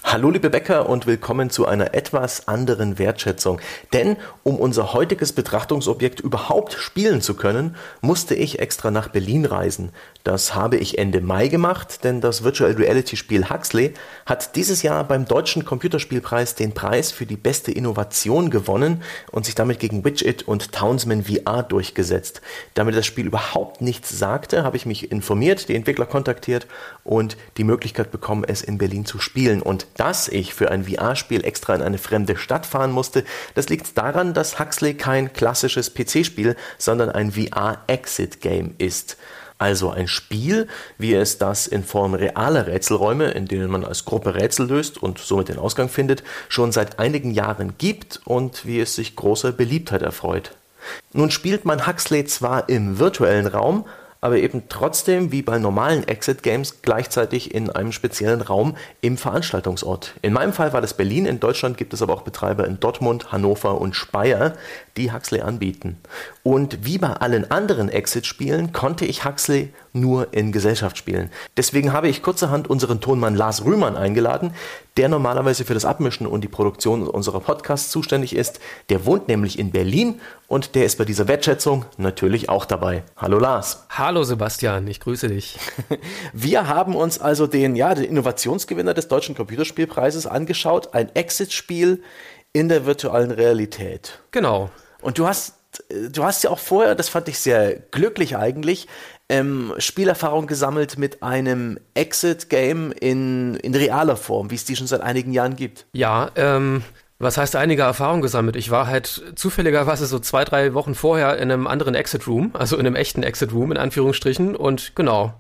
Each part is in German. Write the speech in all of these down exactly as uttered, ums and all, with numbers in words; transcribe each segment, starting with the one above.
Hallo liebe Bäcker und willkommen zu einer etwas anderen Wertschätzung. Denn um unser heutiges Betrachtungsobjekt überhaupt spielen zu können, musste ich extra nach Berlin reisen. Das habe ich Ende Mai gemacht, denn das Virtual Reality Spiel Huxley hat dieses Jahr beim Deutschen Computerspielpreis den Preis für die beste Innovation gewonnen und sich damit gegen Widget und Townsman V R durchgesetzt. Damit das Spiel überhaupt nichts sagte, habe ich mich informiert, die Entwickler kontaktiert und die Möglichkeit bekommen, es in Berlin zu spielen. Und dass ich für ein V R-Spiel extra in eine fremde Stadt fahren musste, das liegt daran, dass Huxley kein klassisches P C-Spiel, sondern ein V R-Exit-Game ist. Also ein Spiel, wie es das in Form realer Rätselräume, in denen man als Gruppe Rätsel löst und somit den Ausgang findet, schon seit einigen Jahren gibt und wie es sich großer Beliebtheit erfreut. Nun spielt man Huxley zwar im virtuellen Raum, aber eben trotzdem wie bei normalen Exit-Games gleichzeitig in einem speziellen Raum im Veranstaltungsort. In meinem Fall war das Berlin, in Deutschland gibt es aber auch Betreiber in Dortmund, Hannover und Speyer, die Huxley anbieten. Und wie bei allen anderen Exit-Spielen konnte ich Huxley nur in Gesellschaft spielen. Deswegen habe ich kurzerhand unseren Tonmann Lars Rühmann eingeladen, der normalerweise für das Abmischen und die Produktion unserer Podcasts zuständig ist. Der wohnt nämlich in Berlin und der ist bei dieser Wertschätzung natürlich auch dabei. Hallo Lars. Hallo Sebastian, ich grüße dich. Wir haben uns also den, ja, den Innovationsgewinner des Deutschen Computerspielpreises angeschaut, ein Exit-Spiel in der virtuellen Realität. Genau. Und du hast, du hast ja auch vorher, das fand ich sehr glücklich eigentlich, ähm, Spielerfahrung gesammelt mit einem Exit-Game in, in realer Form, wie es die schon seit einigen Jahren gibt. Ja, ähm... Was heißt einige Erfahrung gesammelt? Ich war halt zufälligerweise so zwei, drei Wochen vorher in einem anderen Exit-Room, also in einem echten Exit-Room in Anführungsstrichen und genau,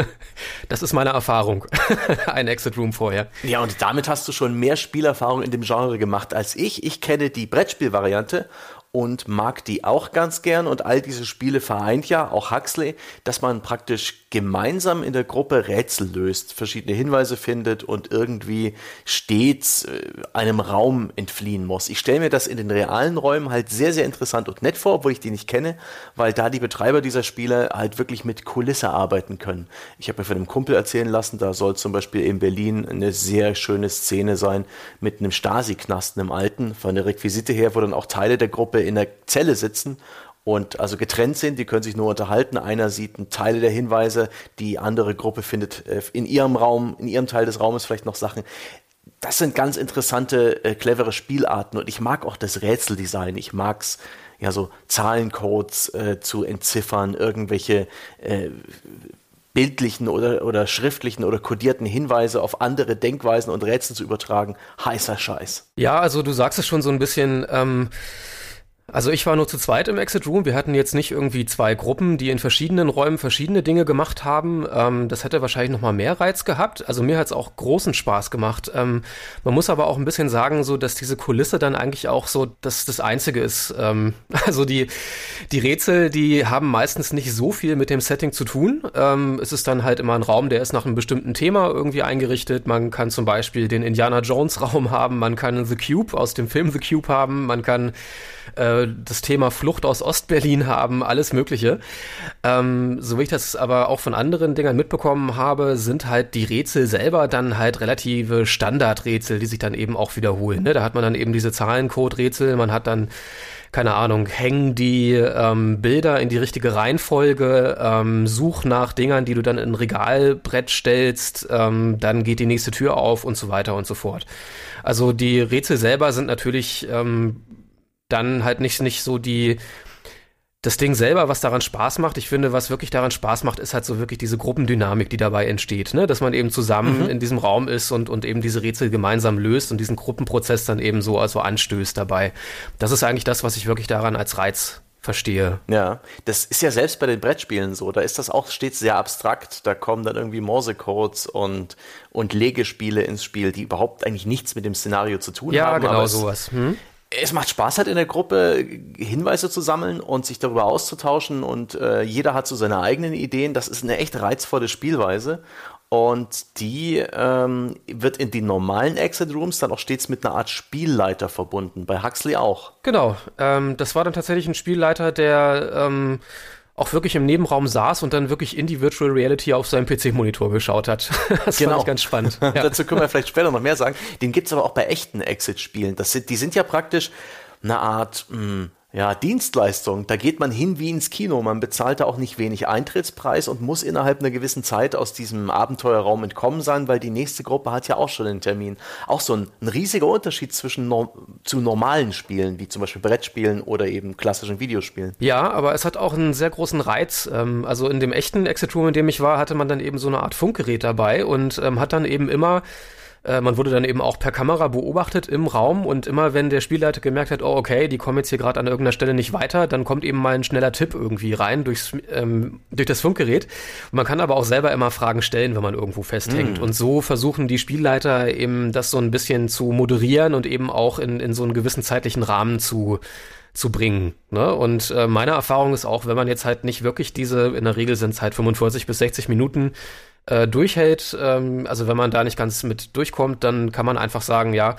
das ist meine Erfahrung, ein Exit-Room vorher. Ja, und damit hast du schon mehr Spielerfahrung in dem Genre gemacht als ich. Ich kenne die Brettspielvariante und mag die auch ganz gern und all diese Spiele vereint ja, auch Huxley, dass man praktisch gemeinsam in der Gruppe Rätsel löst, verschiedene Hinweise findet und irgendwie stets äh, einem Raum entfliehen muss. Ich stelle mir das in den realen Räumen halt sehr, sehr interessant und nett vor, obwohl ich die nicht kenne, weil da die Betreiber dieser Spiele halt wirklich mit Kulisse arbeiten können. Ich habe mir von einem Kumpel erzählen lassen, da soll zum Beispiel in Berlin eine sehr schöne Szene sein mit einem Stasi-Knast, einem alten, von der Requisite her, wo dann auch Teile der Gruppe in der Zelle sitzen und also getrennt sind, die können sich nur unterhalten. Einer sieht Teile der Hinweise, die andere Gruppe findet in ihrem Raum, in ihrem Teil des Raumes vielleicht noch Sachen. Das sind ganz interessante, äh, clevere Spielarten und ich mag auch das Rätseldesign. Ich mag's, ja, so Zahlencodes äh, zu entziffern, irgendwelche äh, bildlichen oder, oder schriftlichen oder kodierten Hinweise auf andere Denkweisen und Rätsel zu übertragen. Heißer Scheiß. Ja, also du sagst es schon so ein bisschen, ähm Also ich war nur zu zweit im Exit Room. Wir hatten jetzt nicht irgendwie zwei Gruppen, die in verschiedenen Räumen verschiedene Dinge gemacht haben. Ähm, das hätte wahrscheinlich noch mal mehr Reiz gehabt. Also mir hat es auch großen Spaß gemacht. Ähm, man muss aber auch ein bisschen sagen, so dass diese Kulisse dann eigentlich auch so das, das Einzige ist. Ähm, also die, die Rätsel, die haben meistens nicht so viel mit dem Setting zu tun. Ähm, es ist dann halt immer ein Raum, der ist nach einem bestimmten Thema irgendwie eingerichtet. Man kann zum Beispiel den Indiana Jones Raum haben. Man kann The Cube aus dem Film The Cube haben. Man kann das Thema Flucht aus Ostberlin haben, alles Mögliche. Ähm, so wie ich das aber auch von anderen Dingern mitbekommen habe, sind halt die Rätsel selber dann halt relative Standardrätsel, die sich dann eben auch wiederholen. Ne? Da hat man dann eben diese Zahlencode-Rätsel, man hat dann, keine Ahnung, hängen die ähm, Bilder in die richtige Reihenfolge, ähm, such nach Dingern, die du dann in ein Regalbrett stellst, ähm, dann geht die nächste Tür auf und so weiter und so fort. Also die Rätsel selber sind natürlich ähm, dann halt nicht, nicht so die, das Ding selber, was daran Spaß macht. Ich finde, was wirklich daran Spaß macht, ist halt so wirklich diese Gruppendynamik, die dabei entsteht, ne? Dass man eben zusammen mhm. in diesem Raum ist und, und eben diese Rätsel gemeinsam löst und diesen Gruppenprozess dann eben so also anstößt dabei. Das ist eigentlich das, was ich wirklich daran als Reiz verstehe. Ja, das ist ja selbst bei den Brettspielen so, da ist das auch stets sehr abstrakt, da kommen dann irgendwie Morsecodes und, und Legespiele ins Spiel, die überhaupt eigentlich nichts mit dem Szenario zu tun ja, haben. Ja, genau aber sowas. Hm? Es macht Spaß halt in der Gruppe, Hinweise zu sammeln und sich darüber auszutauschen und äh, jeder hat so seine eigenen Ideen. Das ist eine echt reizvolle Spielweise und die ähm, wird in den normalen Exit Rooms dann auch stets mit einer Art Spielleiter verbunden, bei Huxley auch. Genau, ähm, das war dann tatsächlich ein Spielleiter, der ähm, auch wirklich im Nebenraum saß und dann wirklich in die Virtual Reality auf seinem P C-Monitor geschaut hat. Das genau. fand ich ganz spannend. Ja. Dazu können wir vielleicht später noch mehr sagen. Den gibt's aber auch bei echten Exit-Spielen. Das sind, die sind ja praktisch eine Art mh, ja, Dienstleistung. Da geht man hin wie ins Kino. Man bezahlt da auch nicht wenig Eintrittspreis und muss innerhalb einer gewissen Zeit aus diesem Abenteuerraum entkommen sein, weil die nächste Gruppe hat ja auch schon einen Termin. Auch so ein, ein riesiger Unterschied zwischen no- zu normalen Spielen, wie zum Beispiel Brettspielen oder eben klassischen Videospielen. Ja, aber es hat auch einen sehr großen Reiz. Also in dem echten Exit Room, in dem ich war, hatte man dann eben so eine Art Funkgerät dabei und ähm, hat dann eben immer man wurde dann eben auch per Kamera beobachtet im Raum und immer wenn der Spielleiter gemerkt hat, oh okay, die kommen jetzt hier gerade an irgendeiner Stelle nicht weiter, dann kommt eben mal ein schneller Tipp irgendwie rein durchs, ähm, durch das Funkgerät. Und man kann aber auch selber immer Fragen stellen, wenn man irgendwo festhängt. Mm. Und so versuchen die Spielleiter eben das so ein bisschen zu moderieren und eben auch in, in so einen gewissen zeitlichen Rahmen zu zu bringen. Ne? Und äh, meine Erfahrung ist auch, wenn man jetzt halt nicht wirklich diese, in der Regel sind es halt fünfundvierzig bis sechzig Minuten äh, durchhält, ähm, also wenn man da nicht ganz mit durchkommt, dann kann man einfach sagen, ja,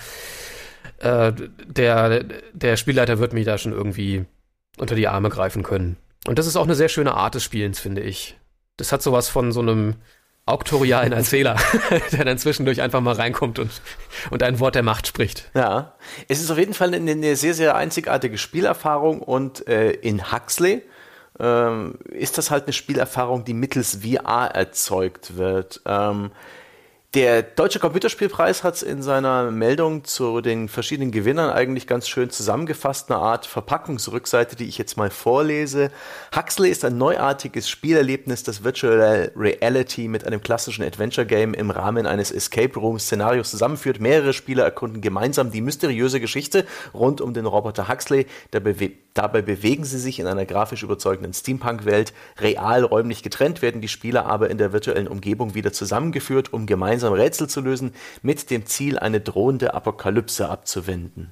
äh, der, der Spielleiter wird mich da schon irgendwie unter die Arme greifen können. Und das ist auch eine sehr schöne Art des Spielens, finde ich. Das hat sowas von so einem auktorialen Erzähler, der dann zwischendurch einfach mal reinkommt und, und ein Wort der Macht spricht. Ja, es ist auf jeden Fall eine, eine sehr, sehr einzigartige Spielerfahrung und äh, in Huxley ähm, ist das halt eine Spielerfahrung, die mittels V R erzeugt wird. Ähm, Der Deutsche Computerspielpreis hat es in seiner Meldung zu den verschiedenen Gewinnern eigentlich ganz schön zusammengefasst, eine Art Verpackungsrückseite, die ich jetzt mal vorlese. Huxley ist ein neuartiges Spielerlebnis, das Virtual Reality mit einem klassischen Adventure-Game im Rahmen eines Escape-Room-Szenarios zusammenführt. Mehrere Spieler erkunden gemeinsam die mysteriöse Geschichte rund um den Roboter Huxley. Dabei, dabei bewegen sie sich in einer grafisch überzeugenden Steampunk-Welt. Real räumlich getrennt werden die Spieler aber in der virtuellen Umgebung wieder zusammengeführt, um gemeinsam Rätsel zu lösen, mit dem Ziel, eine drohende Apokalypse abzuwenden.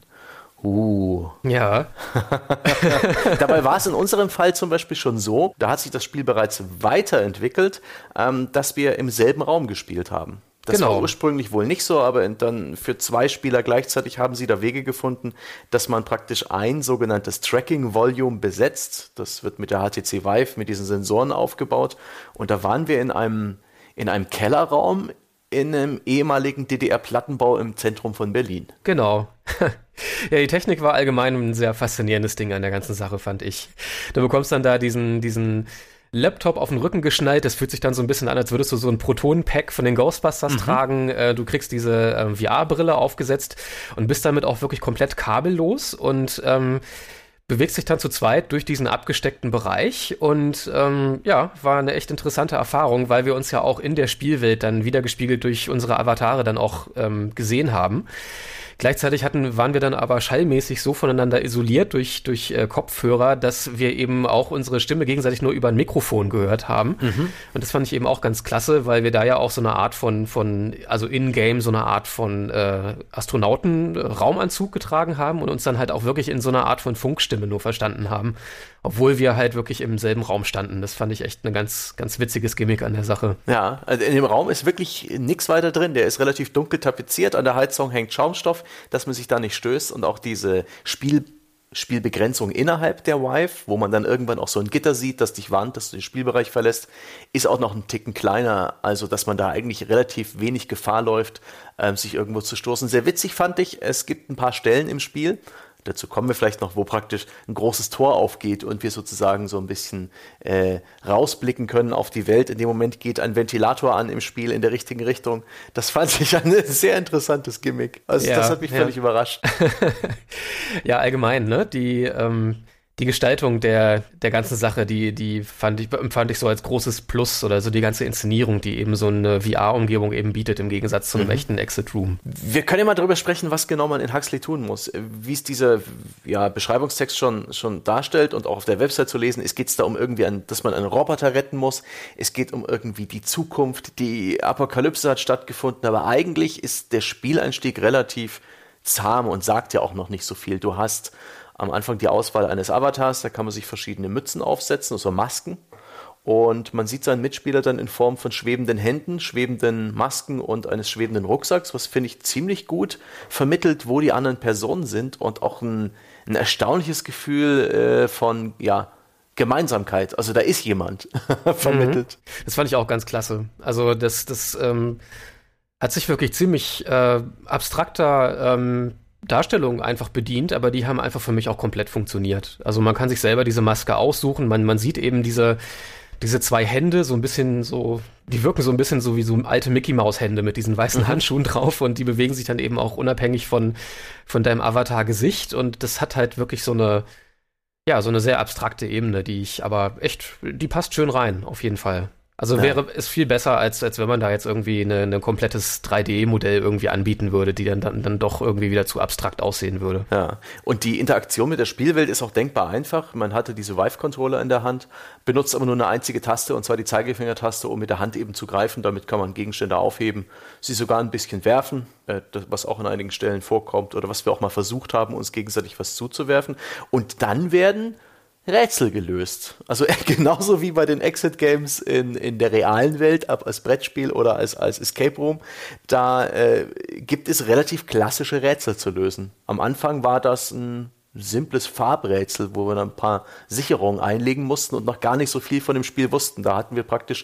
Uh. Ja. Dabei war es in unserem Fall zum Beispiel schon so, da hat sich das Spiel bereits weiterentwickelt, ähm, dass wir im selben Raum gespielt haben. Das genau. war ursprünglich wohl nicht so, aber dann für zwei Spieler gleichzeitig haben sie da Wege gefunden, dass man praktisch ein sogenanntes Tracking-Volume besetzt. Das wird mit der H T C Vive, mit diesen Sensoren aufgebaut. Und da waren wir in einem, in einem Kellerraum, in einem ehemaligen D D R-Plattenbau im Zentrum von Berlin. Genau. Ja, die Technik war allgemein ein sehr faszinierendes Ding an der ganzen Sache, fand ich. Du bekommst dann da diesen, diesen Laptop auf den Rücken geschnallt, das fühlt sich dann so ein bisschen an, als würdest du so ein Proton-Pack von den Ghostbusters mhm. tragen. Äh, du kriegst diese äh, V R-Brille aufgesetzt und bist damit auch wirklich komplett kabellos und ähm, bewegt sich dann zu zweit durch diesen abgesteckten Bereich und ähm, ja, war eine echt interessante Erfahrung, weil wir uns ja auch in der Spielwelt dann wiedergespiegelt durch unsere Avatare dann auch ähm, gesehen haben. Gleichzeitig hatten, waren wir dann aber schallmäßig so voneinander isoliert durch, durch äh, Kopfhörer, dass wir eben auch unsere Stimme gegenseitig nur über ein Mikrofon gehört haben. Mhm. Und das fand ich eben auch ganz klasse, weil wir da ja auch so eine Art von, von also in-game so eine Art von äh, Astronauten-Raumanzug getragen haben und uns dann halt auch wirklich in so einer Art von Funkstimme nur verstanden haben. Obwohl wir halt wirklich im selben Raum standen. Das fand ich echt ein ganz, ganz witziges Gimmick an der Sache. Ja, also in dem Raum ist wirklich nichts weiter drin. Der ist relativ dunkel tapeziert. An der Heizung hängt Schaumstoff, dass man sich da nicht stößt. Und auch diese Spiel, Spielbegrenzung innerhalb der Vive, wo man dann irgendwann auch so ein Gitter sieht, das dich warnt, dass du den Spielbereich verlässt, ist auch noch ein Ticken kleiner. Also, dass man da eigentlich relativ wenig Gefahr läuft, ähm, sich irgendwo zu stoßen. Sehr witzig fand ich, es gibt ein paar Stellen im Spiel, dazu kommen wir vielleicht noch, wo praktisch ein großes Tor aufgeht und wir sozusagen so ein bisschen äh, rausblicken können auf die Welt. In dem Moment geht ein Ventilator an im Spiel in der richtigen Richtung. Das fand ich ein sehr interessantes Gimmick. Also ja, das hat mich ja. völlig überrascht. Ja, allgemein, ne? Die, ähm, die Gestaltung der, der ganzen Sache, die, die fand ich, empfand ich so als großes Plus oder so die ganze Inszenierung, die eben so eine V R-Umgebung eben bietet im Gegensatz zu einem mhm. echten Exit-Room. Wir können ja mal darüber sprechen, was genau man in Huxley tun muss. Wie es dieser ja, Beschreibungstext schon, schon darstellt und auch auf der Website zu lesen ist, geht es da um irgendwie, ein, dass man einen Roboter retten muss. Es geht um irgendwie die Zukunft. Die Apokalypse hat stattgefunden, aber eigentlich ist der Spieleinstieg relativ zahm und sagt ja auch noch nicht so viel. Du hast am Anfang die Auswahl eines Avatars, da kann man sich verschiedene Mützen aufsetzen, also Masken. Und man sieht seinen Mitspieler dann in Form von schwebenden Händen, schwebenden Masken und eines schwebenden Rucksacks, was finde ich ziemlich gut vermittelt, wo die anderen Personen sind und auch ein, ein erstaunliches Gefühl äh, von ja, Gemeinsamkeit, also da ist jemand vermittelt. Das fand ich auch ganz klasse. Also das, das ähm, hat sich wirklich ziemlich äh, abstrakter ähm, Darstellungen einfach bedient, aber die haben einfach für mich auch komplett funktioniert. Also man kann sich selber diese Maske aussuchen, man, man sieht eben diese, diese zwei Hände, so ein bisschen so, die wirken so ein bisschen so wie so alte Mickey-Maus-Hände mit diesen weißen mhm. Handschuhen drauf und die bewegen sich dann eben auch unabhängig von, von deinem Avatar-Gesicht und das hat halt wirklich so eine, ja, so eine sehr abstrakte Ebene, die ich aber echt, die passt schön rein, auf jeden Fall. Also wäre ja. es viel besser, als, als wenn man da jetzt irgendwie ein eine komplettes drei D-Modell irgendwie anbieten würde, die dann, dann dann doch irgendwie wieder zu abstrakt aussehen würde. Ja, und die Interaktion mit der Spielwelt ist auch denkbar einfach. Man hatte diese Vive-Controller in der Hand, benutzt aber nur eine einzige Taste, und zwar die Zeigefingertaste, um mit der Hand eben zu greifen. Damit kann man Gegenstände aufheben, sie sogar ein bisschen werfen, äh, das, was auch an einigen Stellen vorkommt oder was wir auch mal versucht haben, uns gegenseitig was zuzuwerfen. Und dann werden Rätsel gelöst. Also genauso wie bei den Exit-Games in, in der realen Welt, ab als Brettspiel oder als, als Escape Room, da äh, gibt es relativ klassische Rätsel zu lösen. Am Anfang war das ein simples Farbrätsel, wo wir dann ein paar Sicherungen einlegen mussten und noch gar nicht so viel von dem Spiel wussten. Da hatten wir praktisch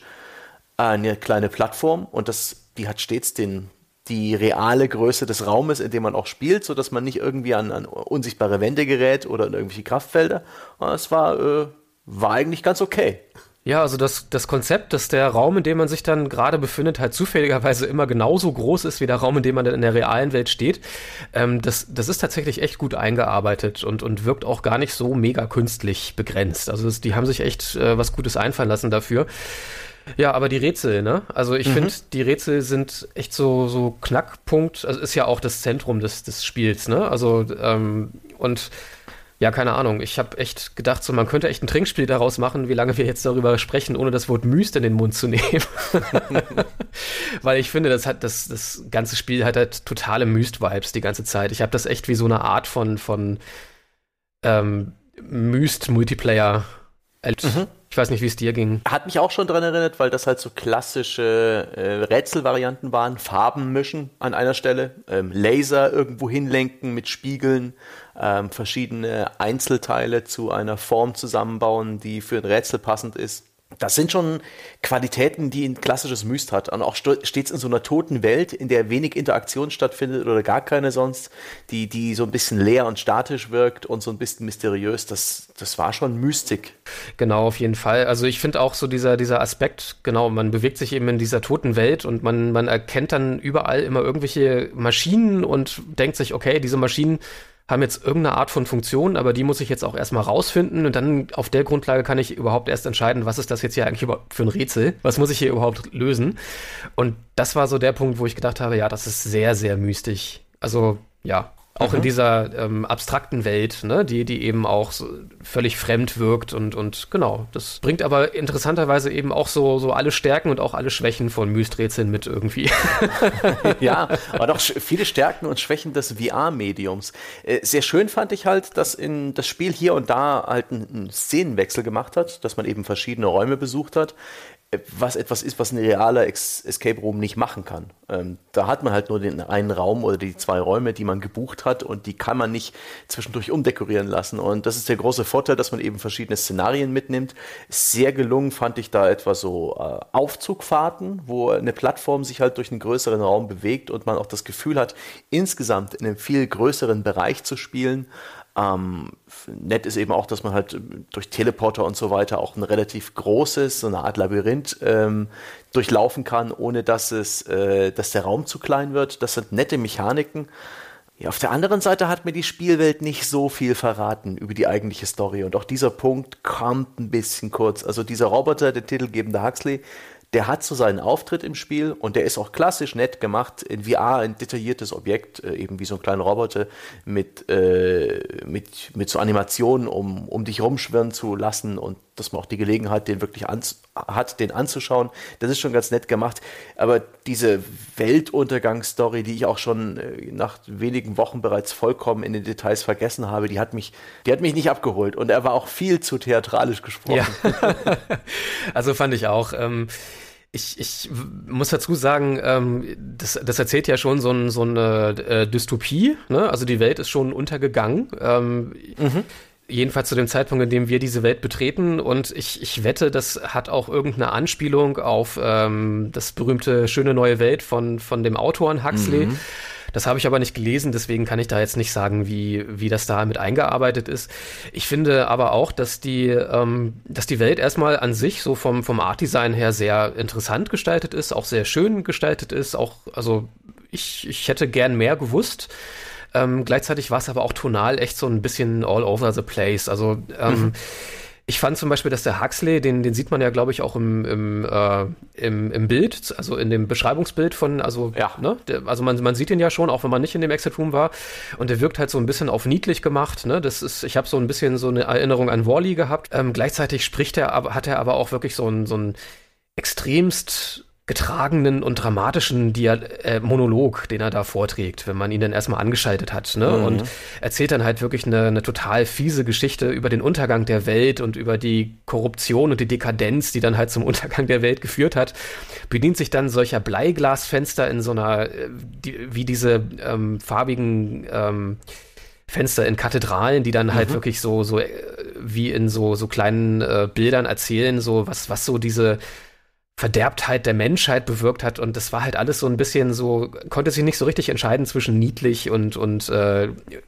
eine kleine Plattform und das, die hat stets den die reale Größe des Raumes, in dem man auch spielt, sodass man nicht irgendwie an, an unsichtbare Wände gerät oder an irgendwelche Kraftfelder. Es war, äh, war eigentlich ganz okay. Ja, also das, das Konzept, dass der Raum, in dem man sich dann gerade befindet, halt zufälligerweise immer genauso groß ist wie der Raum, in dem man dann in der realen Welt steht, ähm, das, das ist tatsächlich echt gut eingearbeitet und, und wirkt auch gar nicht so mega künstlich begrenzt. Also das, die haben sich echt äh, was Gutes einfallen lassen dafür. Ja, aber die Rätsel, ne? Also ich mhm. finde, die Rätsel sind echt so, so Knackpunkt, also ist ja auch das Zentrum des, des Spiels, ne? Also, ähm, und ja, keine Ahnung, ich habe echt gedacht, so man könnte echt ein Trinkspiel daraus machen, wie lange wir jetzt darüber sprechen, ohne das Wort Myst in den Mund zu nehmen. Weil ich finde, das hat das, das ganze Spiel hat halt totale Myst-Vibes die ganze Zeit. Ich habe das echt wie so eine Art von, von ähm, Myst-Multiplayer Mhm. Ich weiß nicht, wie es dir ging. Hat mich auch schon daran erinnert, weil das halt so klassische äh, Rätselvarianten waren. Farben mischen an einer Stelle, ähm, Laser irgendwo hinlenken mit Spiegeln, ähm, verschiedene Einzelteile zu einer Form zusammenbauen, die für ein Rätsel passend ist. Das sind schon Qualitäten, die ein klassisches Myst hat. Und auch st- stets in so einer toten Welt, in der wenig Interaktion stattfindet oder gar keine sonst, die, die so ein bisschen leer und statisch wirkt und so ein bisschen mysteriös. Das, das war schon Mystik. Genau, auf jeden Fall. Also ich finde auch so dieser, dieser Aspekt, genau, man bewegt sich eben in dieser toten Welt und man, man erkennt dann überall immer irgendwelche Maschinen und denkt sich, okay, diese Maschinen haben jetzt irgendeine Art von Funktion, aber die muss ich jetzt auch erstmal rausfinden und dann auf der Grundlage kann ich überhaupt erst entscheiden, was ist das jetzt hier eigentlich überhaupt für ein Rätsel? Was muss ich hier überhaupt lösen? Und das war so der Punkt, wo ich gedacht habe, ja, das ist sehr, sehr mystisch. Also, ja, auch mhm. in dieser ähm, abstrakten Welt, ne, die, die eben auch so völlig fremd wirkt und, und genau, das bringt aber interessanterweise eben auch so, so alle Stärken und auch alle Schwächen von Myst-Rätseln mit irgendwie. Ja, aber doch viele Stärken und Schwächen des V R-Mediums. Äh, sehr schön fand ich halt, dass in das Spiel hier und da halt einen Szenenwechsel gemacht hat, dass man eben verschiedene Räume besucht hat, was etwas ist, was ein realer Ex- Escape Room nicht machen kann. Ähm, da hat man halt nur den einen Raum oder die zwei Räume, die man gebucht hat und die kann man nicht zwischendurch umdekorieren lassen. Und das ist der große Vorteil, dass man eben verschiedene Szenarien mitnimmt. Sehr gelungen fand ich da etwa so äh, Aufzugfahrten, wo eine Plattform sich halt durch einen größeren Raum bewegt und man auch das Gefühl hat, insgesamt in einem viel größeren Bereich zu spielen. Ähm, nett ist eben auch, dass man halt durch Teleporter und so weiter auch ein relativ großes, so eine Art Labyrinth ähm, durchlaufen kann, ohne dass es, äh, dass der Raum zu klein wird. Das sind nette Mechaniken. Ja, auf der anderen Seite hat mir die Spielwelt nicht so viel verraten über die eigentliche Story und auch dieser Punkt kommt ein bisschen kurz. Also dieser Roboter, der titelgebende Huxley, der hat so seinen Auftritt im Spiel und der ist auch klassisch nett gemacht, in V R ein detailliertes Objekt, äh, eben wie so ein kleiner Roboter mit, äh, mit, mit so Animationen, um, um dich rumschwirren zu lassen und dass man auch die Gelegenheit den wirklich ans- hat, den anzuschauen. Das ist schon ganz nett gemacht, aber diese Weltuntergangsstory, die ich auch schon äh, nach wenigen Wochen bereits vollkommen in den Details vergessen habe, die hat mich, die hat mich nicht abgeholt und er war auch viel zu theatralisch gesprochen. Ja. Also fand ich auch. Ähm Ich, ich muss dazu sagen, ähm, das, das erzählt ja schon so, ein, so eine äh, Dystopie, ne? Also die Welt ist schon untergegangen. Ähm, mhm. jedenfalls zu dem Zeitpunkt, in dem wir diese Welt betreten. Und ich, ich wette, das hat auch irgendeine Anspielung auf ähm, das berühmte Schöne neue Welt von, von dem Autoren Huxley. Mhm. Das habe ich aber nicht gelesen, deswegen kann ich da jetzt nicht sagen, wie, wie das da mit eingearbeitet ist. Ich finde aber auch, dass die, ähm, dass die Welt erstmal an sich so vom, vom Artdesign her sehr interessant gestaltet ist, auch sehr schön gestaltet ist. Auch, also ich, ich hätte gern mehr gewusst. Ähm, gleichzeitig war es aber auch tonal echt so ein bisschen all over the place. Also ähm, mhm. ich fand zum Beispiel, dass der Huxley, den, den sieht man ja, glaube ich, auch im, im, äh, im, im Bild, also in dem Beschreibungsbild von, also, ja. ne, der, also man, man sieht ihn ja schon, auch wenn man nicht in dem Exit Room war. Und der wirkt halt so ein bisschen auf niedlich gemacht. Ne? Das ist, ich habe so ein bisschen so eine Erinnerung an Wall-E gehabt. Ähm, gleichzeitig spricht er, aber hat er aber auch wirklich so ein, so ein extremst getragenen und dramatischen Dia- äh, Monolog, den er da vorträgt, wenn man ihn dann erstmal angeschaltet hat, ne? Mhm. Und erzählt dann halt wirklich eine, eine total fiese Geschichte über den Untergang der Welt und über die Korruption und die Dekadenz, die dann halt zum Untergang der Welt geführt hat. Bedient sich dann solcher Bleiglasfenster in so einer, die, wie diese ähm, farbigen ähm, Fenster in Kathedralen, die dann halt mhm. wirklich so, so äh, wie in so, so kleinen äh, Bildern erzählen, so was, was so diese Verderbtheit der Menschheit bewirkt hat, und das war halt alles so ein bisschen so, konnte sich nicht so richtig entscheiden zwischen niedlich und, und äh,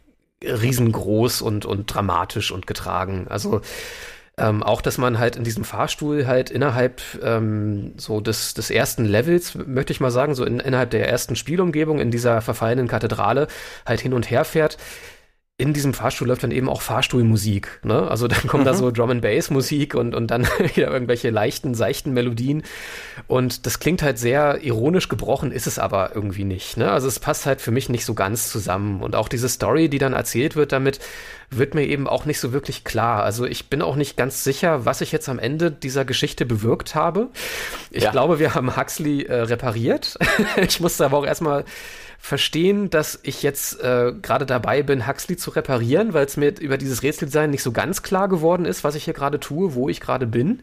riesengroß und, und dramatisch und getragen. Also ähm, auch, dass man halt in diesem Fahrstuhl halt innerhalb ähm, so des, des ersten Levels, möchte ich mal sagen, so in, innerhalb der ersten Spielumgebung in dieser verfallenen Kathedrale halt hin und her fährt. In diesem Fahrstuhl läuft dann eben auch Fahrstuhlmusik, ne? Also dann kommt mhm. da so Drum-and-Bass-Musik und, und dann wieder irgendwelche leichten, seichten Melodien. Und das klingt halt sehr ironisch gebrochen, ist es aber irgendwie nicht, ne? Also es passt halt für mich nicht so ganz zusammen. Und auch diese Story, die dann erzählt wird damit, wird mir eben auch nicht so wirklich klar. Also ich bin auch nicht ganz sicher, was ich jetzt am Ende dieser Geschichte bewirkt habe. Ich ja. glaube, wir haben Huxley äh, repariert. Ich musste aber auch erstmal verstehen, dass ich jetzt äh, gerade dabei bin, Huxley zu reparieren, weil es mir über dieses Rätseldesign nicht so ganz klar geworden ist, was ich hier gerade tue, wo ich gerade bin.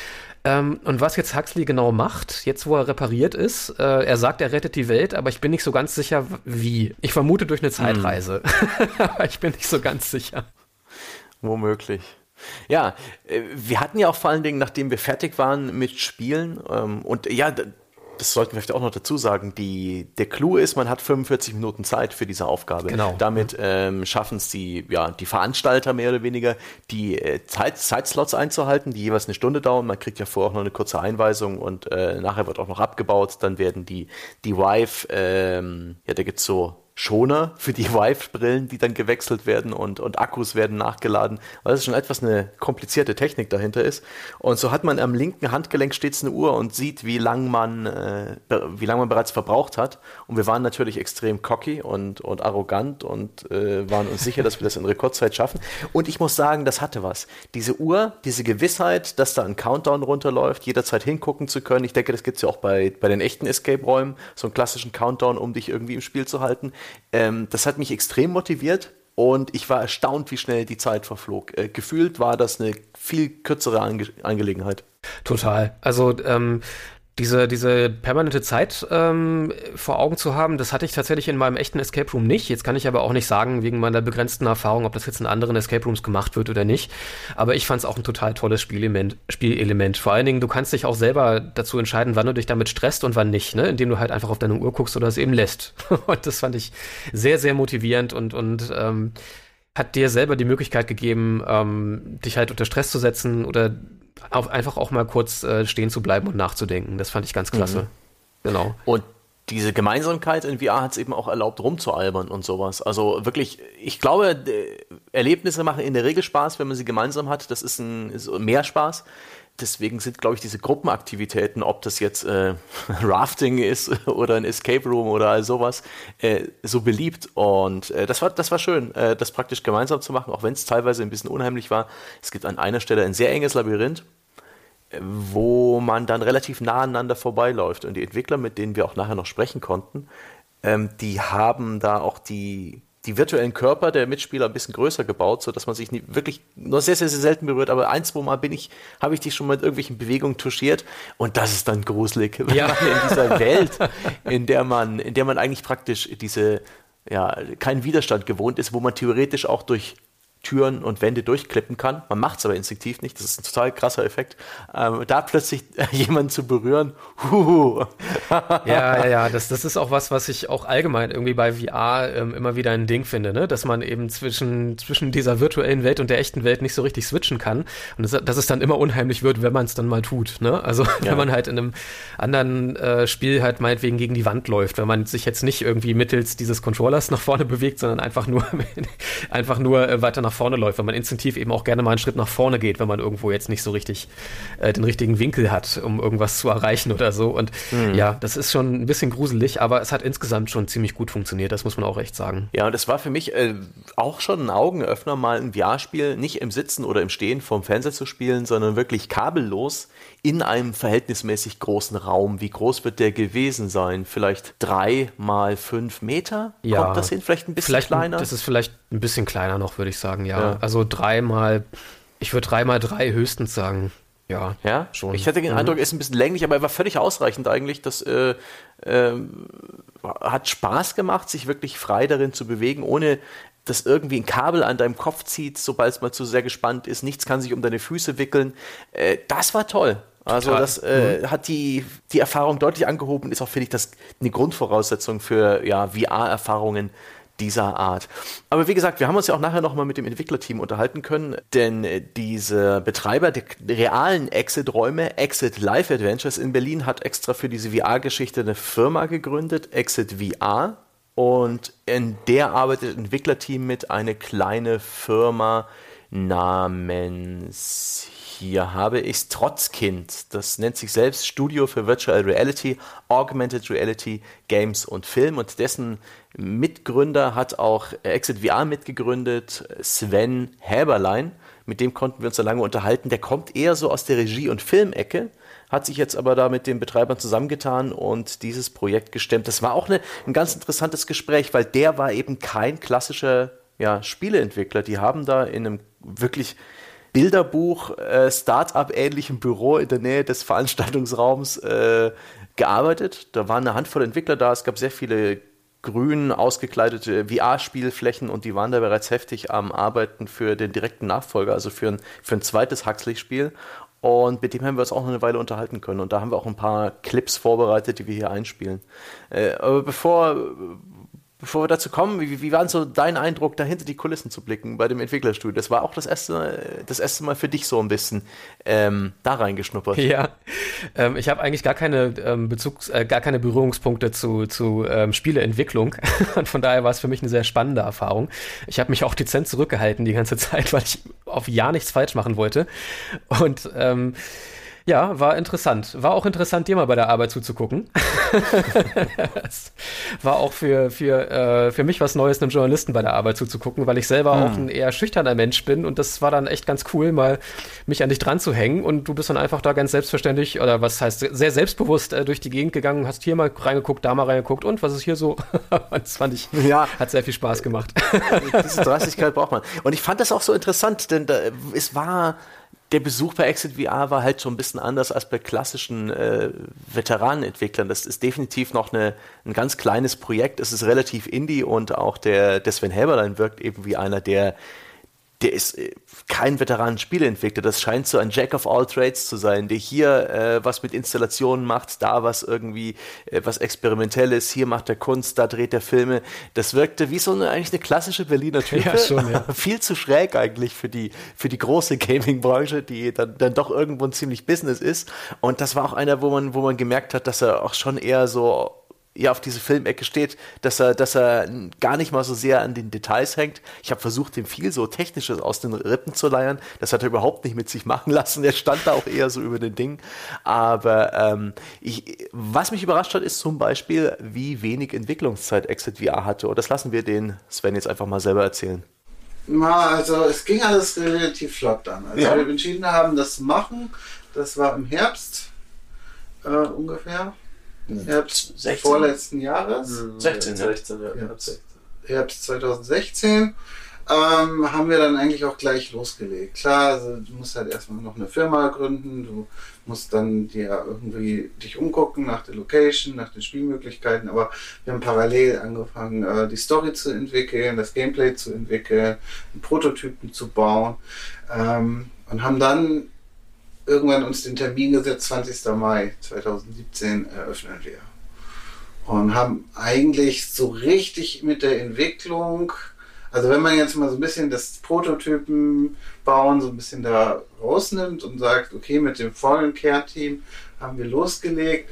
Ähm, und was jetzt Huxley genau macht, jetzt wo er repariert ist, äh, er sagt, er rettet die Welt, aber ich bin nicht so ganz sicher, wie. Ich vermute durch eine Zeitreise, hm. aber ich bin nicht so ganz sicher. Womöglich. Ja, wir hatten ja auch vor allen Dingen, nachdem wir fertig waren mit Spielen, ähm, und ja, das sollten wir vielleicht auch noch dazu sagen, die, der Clou ist, man hat fünfundvierzig Minuten Zeit für diese Aufgabe. Genau. Damit ähm, schaffen es die, ja, die Veranstalter mehr oder weniger, die äh, Zeit, Zeitslots einzuhalten, die jeweils eine Stunde dauern. Man kriegt ja vorher auch noch eine kurze Einweisung und äh, nachher wird auch noch abgebaut. Dann werden die, die Vive, ähm, ja, da gibt's so Schoner für die Vive-Brillen, die dann gewechselt werden, und, und Akkus werden nachgeladen, weil das schon etwas eine komplizierte Technik dahinter ist. Und so hat man am linken Handgelenk stets eine Uhr und sieht, wie lang man, äh, wie lang man bereits verbraucht hat. Und wir waren natürlich extrem cocky und, und arrogant und äh, waren uns sicher, dass wir das in Rekordzeit schaffen. Und ich muss sagen, das hatte was. Diese Uhr, diese Gewissheit, dass da ein Countdown runterläuft, jederzeit hingucken zu können. Ich denke, das gibt's ja auch bei, bei den echten Escape-Räumen, so einen klassischen Countdown, um dich irgendwie im Spiel zu halten. Ähm, das hat mich extrem motiviert und ich war erstaunt, wie schnell die Zeit verflog. Äh, gefühlt war das eine viel kürzere Ange- Angelegenheit. Total. Also ähm, diese, diese permanente Zeit ähm, vor Augen zu haben, das hatte ich tatsächlich in meinem echten Escape Room nicht. Jetzt kann ich aber auch nicht sagen, wegen meiner begrenzten Erfahrung, ob das jetzt in anderen Escape Rooms gemacht wird oder nicht. Aber ich fand es auch ein total tolles Spielelement, Spielelement. Vor allen Dingen, du kannst dich auch selber dazu entscheiden, wann du dich damit stresst und wann nicht, ne? Indem du halt einfach auf deine Uhr guckst oder es eben lässt. Und das fand ich sehr, sehr motivierend und, und ähm, hat dir selber die Möglichkeit gegeben, ähm, dich halt unter Stress zu setzen oder auf, einfach auch mal kurz äh, stehen zu bleiben und nachzudenken. Das fand ich ganz klasse. Mhm. Genau. Und diese Gemeinsamkeit in V R hat es eben auch erlaubt, rumzualbern und sowas. Also wirklich, ich glaube, Erlebnisse machen in der Regel Spaß, wenn man sie gemeinsam hat. Das ist ein ist mehr Spaß. Deswegen sind, glaube ich, diese Gruppenaktivitäten, ob das jetzt äh, Rafting ist oder ein Escape Room oder all sowas, äh, so beliebt. Und äh, das war das war schön, äh, das praktisch gemeinsam zu machen, auch wenn es teilweise ein bisschen unheimlich war. Es gibt an einer Stelle ein sehr enges Labyrinth, äh, wo man dann relativ nah aneinander vorbeiläuft. Und die Entwickler, mit denen wir auch nachher noch sprechen konnten, ähm, die haben da auch die die virtuellen Körper der Mitspieler ein bisschen größer gebaut, sodass man sich nie, wirklich nur sehr, sehr, sehr selten berührt, aber ein, zwei Mal bin ich, habe ich dich schon mit irgendwelchen Bewegungen touchiert, und das ist dann gruselig. Ja. In dieser Welt, in der man, in der man eigentlich praktisch diese, ja, keinen Widerstand gewohnt ist, wo man theoretisch auch durch Türen und Wände durchklippen kann. Man macht es aber instinktiv nicht. Das ist ein total krasser Effekt. Ähm, da plötzlich jemanden zu berühren. Huhu. ja, ja, ja. Das, das ist auch was, was ich auch allgemein irgendwie bei V R ähm, immer wieder ein Ding finde, ne? Dass man eben zwischen, zwischen dieser virtuellen Welt und der echten Welt nicht so richtig switchen kann. Und das, dass es dann immer unheimlich wird, wenn man es dann mal tut. Ne? Also ja. wenn man halt in einem anderen äh, Spiel halt meinetwegen gegen die Wand läuft, wenn man sich jetzt nicht irgendwie mittels dieses Controllers nach vorne bewegt, sondern einfach nur, einfach nur äh, weiter nach vorne läuft, weil man instinktiv eben auch gerne mal einen Schritt nach vorne geht, wenn man irgendwo jetzt nicht so richtig äh, den richtigen Winkel hat, um irgendwas zu erreichen oder so. Und mhm. ja, das ist schon ein bisschen gruselig, aber es hat insgesamt schon ziemlich gut funktioniert, das muss man auch echt sagen. Ja, und es war für mich äh, auch schon ein Augenöffner, mal ein V R-Spiel nicht im Sitzen oder im Stehen vorm Fernseher zu spielen, sondern wirklich kabellos in einem verhältnismäßig großen Raum. Wie groß wird der gewesen sein? Vielleicht drei mal fünf Meter? Ja. Kommt das hin? Vielleicht ein bisschen vielleicht kleiner? Das ist vielleicht ein bisschen kleiner noch, würde ich sagen, ja. ja. Also dreimal, ich würde dreimal drei höchstens sagen. Ja, ja, schon. Ich hatte den mhm. Eindruck, er ist ein bisschen länglich, aber er war völlig ausreichend eigentlich. Das äh, äh, hat Spaß gemacht, sich wirklich frei darin zu bewegen, ohne dass irgendwie ein Kabel an deinem Kopf zieht, sobald es mal zu sehr gespannt ist. Nichts kann sich um deine Füße wickeln. Äh, das war toll. Also Total. das äh, mhm. hat die, die Erfahrung deutlich angehoben. Ist auch, finde ich, das eine Grundvoraussetzung für ja, V R-Erfahrungen dieser Art. Aber wie gesagt, wir haben uns ja auch nachher nochmal mit dem Entwicklerteam unterhalten können, denn diese Betreiber der realen Exit-Räume, Exit Live Adventures in Berlin, hat extra für diese V R-Geschichte eine Firma gegründet, Exit V R, und in der arbeitet ein Entwicklerteam mit, eine kleine Firma namens, hier habe ich Trotzkind, das nennt sich selbst Studio für Virtual Reality, Augmented Reality, Games und Film, und dessen Mitgründer hat auch Exit V R mitgegründet, Sven Häberlein, mit dem konnten wir uns da lange unterhalten, der kommt eher so aus der Regie- und Filmecke, hat sich jetzt aber da mit den Betreibern zusammengetan und dieses Projekt gestemmt. Das war auch eine, ein ganz interessantes Gespräch, weil der war eben kein klassischer ja, Spieleentwickler, die haben da in einem wirklich Bilderbuch, äh, Start-up-ähnlichen Büro in der Nähe des Veranstaltungsraums äh, gearbeitet. Da waren eine Handvoll Entwickler da, es gab sehr viele grün ausgekleidete V R-Spielflächen und die waren da bereits heftig am Arbeiten für den direkten Nachfolger, also für ein, für ein zweites Huxley-Spiel. Und mit dem haben wir uns auch noch eine Weile unterhalten können. Und da haben wir auch ein paar Clips vorbereitet, die wir hier einspielen. Äh, aber bevor... Bevor wir dazu kommen, wie, wie war denn so dein Eindruck, da hinter die Kulissen zu blicken bei dem Entwicklerstudio? Das war auch das erste, das erste Mal für dich so ein bisschen ähm, da reingeschnuppert. Ja, ähm, ich habe eigentlich gar keine ähm, Bezugs-, äh, gar keine Berührungspunkte zu, zu ähm, Spieleentwicklung und von daher war es für mich eine sehr spannende Erfahrung. Ich habe mich auch dezent zurückgehalten die ganze Zeit, weil ich auf ja nichts falsch machen wollte und ähm, ja, war interessant. War auch interessant, dir mal bei der Arbeit zuzugucken. Das war auch für, für, äh, für mich was Neues, einem Journalisten bei der Arbeit zuzugucken, weil ich selber hm. auch ein eher schüchterner Mensch bin und das war dann echt ganz cool, mal mich an dich dran zu hängen und du bist dann einfach da ganz selbstverständlich, oder was heißt, sehr selbstbewusst äh, durch die Gegend gegangen, hast hier mal reingeguckt, da mal reingeguckt und was ist hier so? Das fand ich, ja. hat sehr viel Spaß gemacht. Diese Dreistigkeit braucht man. Und ich fand das auch so interessant, denn da, es war... Der Besuch bei Exit V R war halt schon ein bisschen anders als bei klassischen äh, Veteranenentwicklern. Das ist definitiv noch eine, ein ganz kleines Projekt. Es ist relativ indie und auch der, der Sven Häberlein wirkt eben wie einer, der der ist kein Veteranen-Spieleentwickler. Das scheint so ein Jack of all Trades zu sein, der hier äh, was mit Installationen macht, da was irgendwie, äh, was Experimentelles, hier macht er Kunst, da dreht er Filme. Das wirkte wie so eine, eigentlich eine klassische Berliner Type. Ja, schon, ja. Viel zu schräg eigentlich für die, für die große Gaming-Branche, die dann, dann doch irgendwo ein ziemlich Business ist. Und das war auch einer, wo man, wo man gemerkt hat, dass er auch schon eher so ja auf diese Filmecke steht, dass er, dass er gar nicht mal so sehr an den Details hängt. Ich habe versucht, ihm viel so Technisches aus den Rippen zu leiern. Das hat er überhaupt nicht mit sich machen lassen. Er stand da auch eher so über den Ding. Aber ähm, ich, was mich überrascht hat, ist zum Beispiel, wie wenig Entwicklungszeit Exit V R hatte. Und das lassen wir den Sven jetzt einfach mal selber erzählen. Na, also es ging alles relativ flott dann. Als ja. wir entschieden haben, das zu machen, das war im Herbst äh, ungefähr. Herbst vorletzten Jahres. sechzehn, sechzehn, ja. Herbst, Herbst zwanzig sechzehn. ähm, haben wir dann eigentlich auch gleich losgelegt. Klar, also du musst halt erstmal noch eine Firma gründen, du musst dann dir irgendwie dich umgucken nach der Location, nach den Spielmöglichkeiten, aber wir haben parallel angefangen, äh, die Story zu entwickeln, das Gameplay zu entwickeln, einen Prototypen zu bauen ähm, und haben dann irgendwann uns den Termin gesetzt, zwanzigster Mai zweitausendsiebzehn eröffnen wir. Und haben eigentlich so richtig mit der Entwicklung, also wenn man jetzt mal so ein bisschen das Prototypen bauen, so ein bisschen da rausnimmt und sagt, okay, mit dem vollen Kernteam haben wir losgelegt,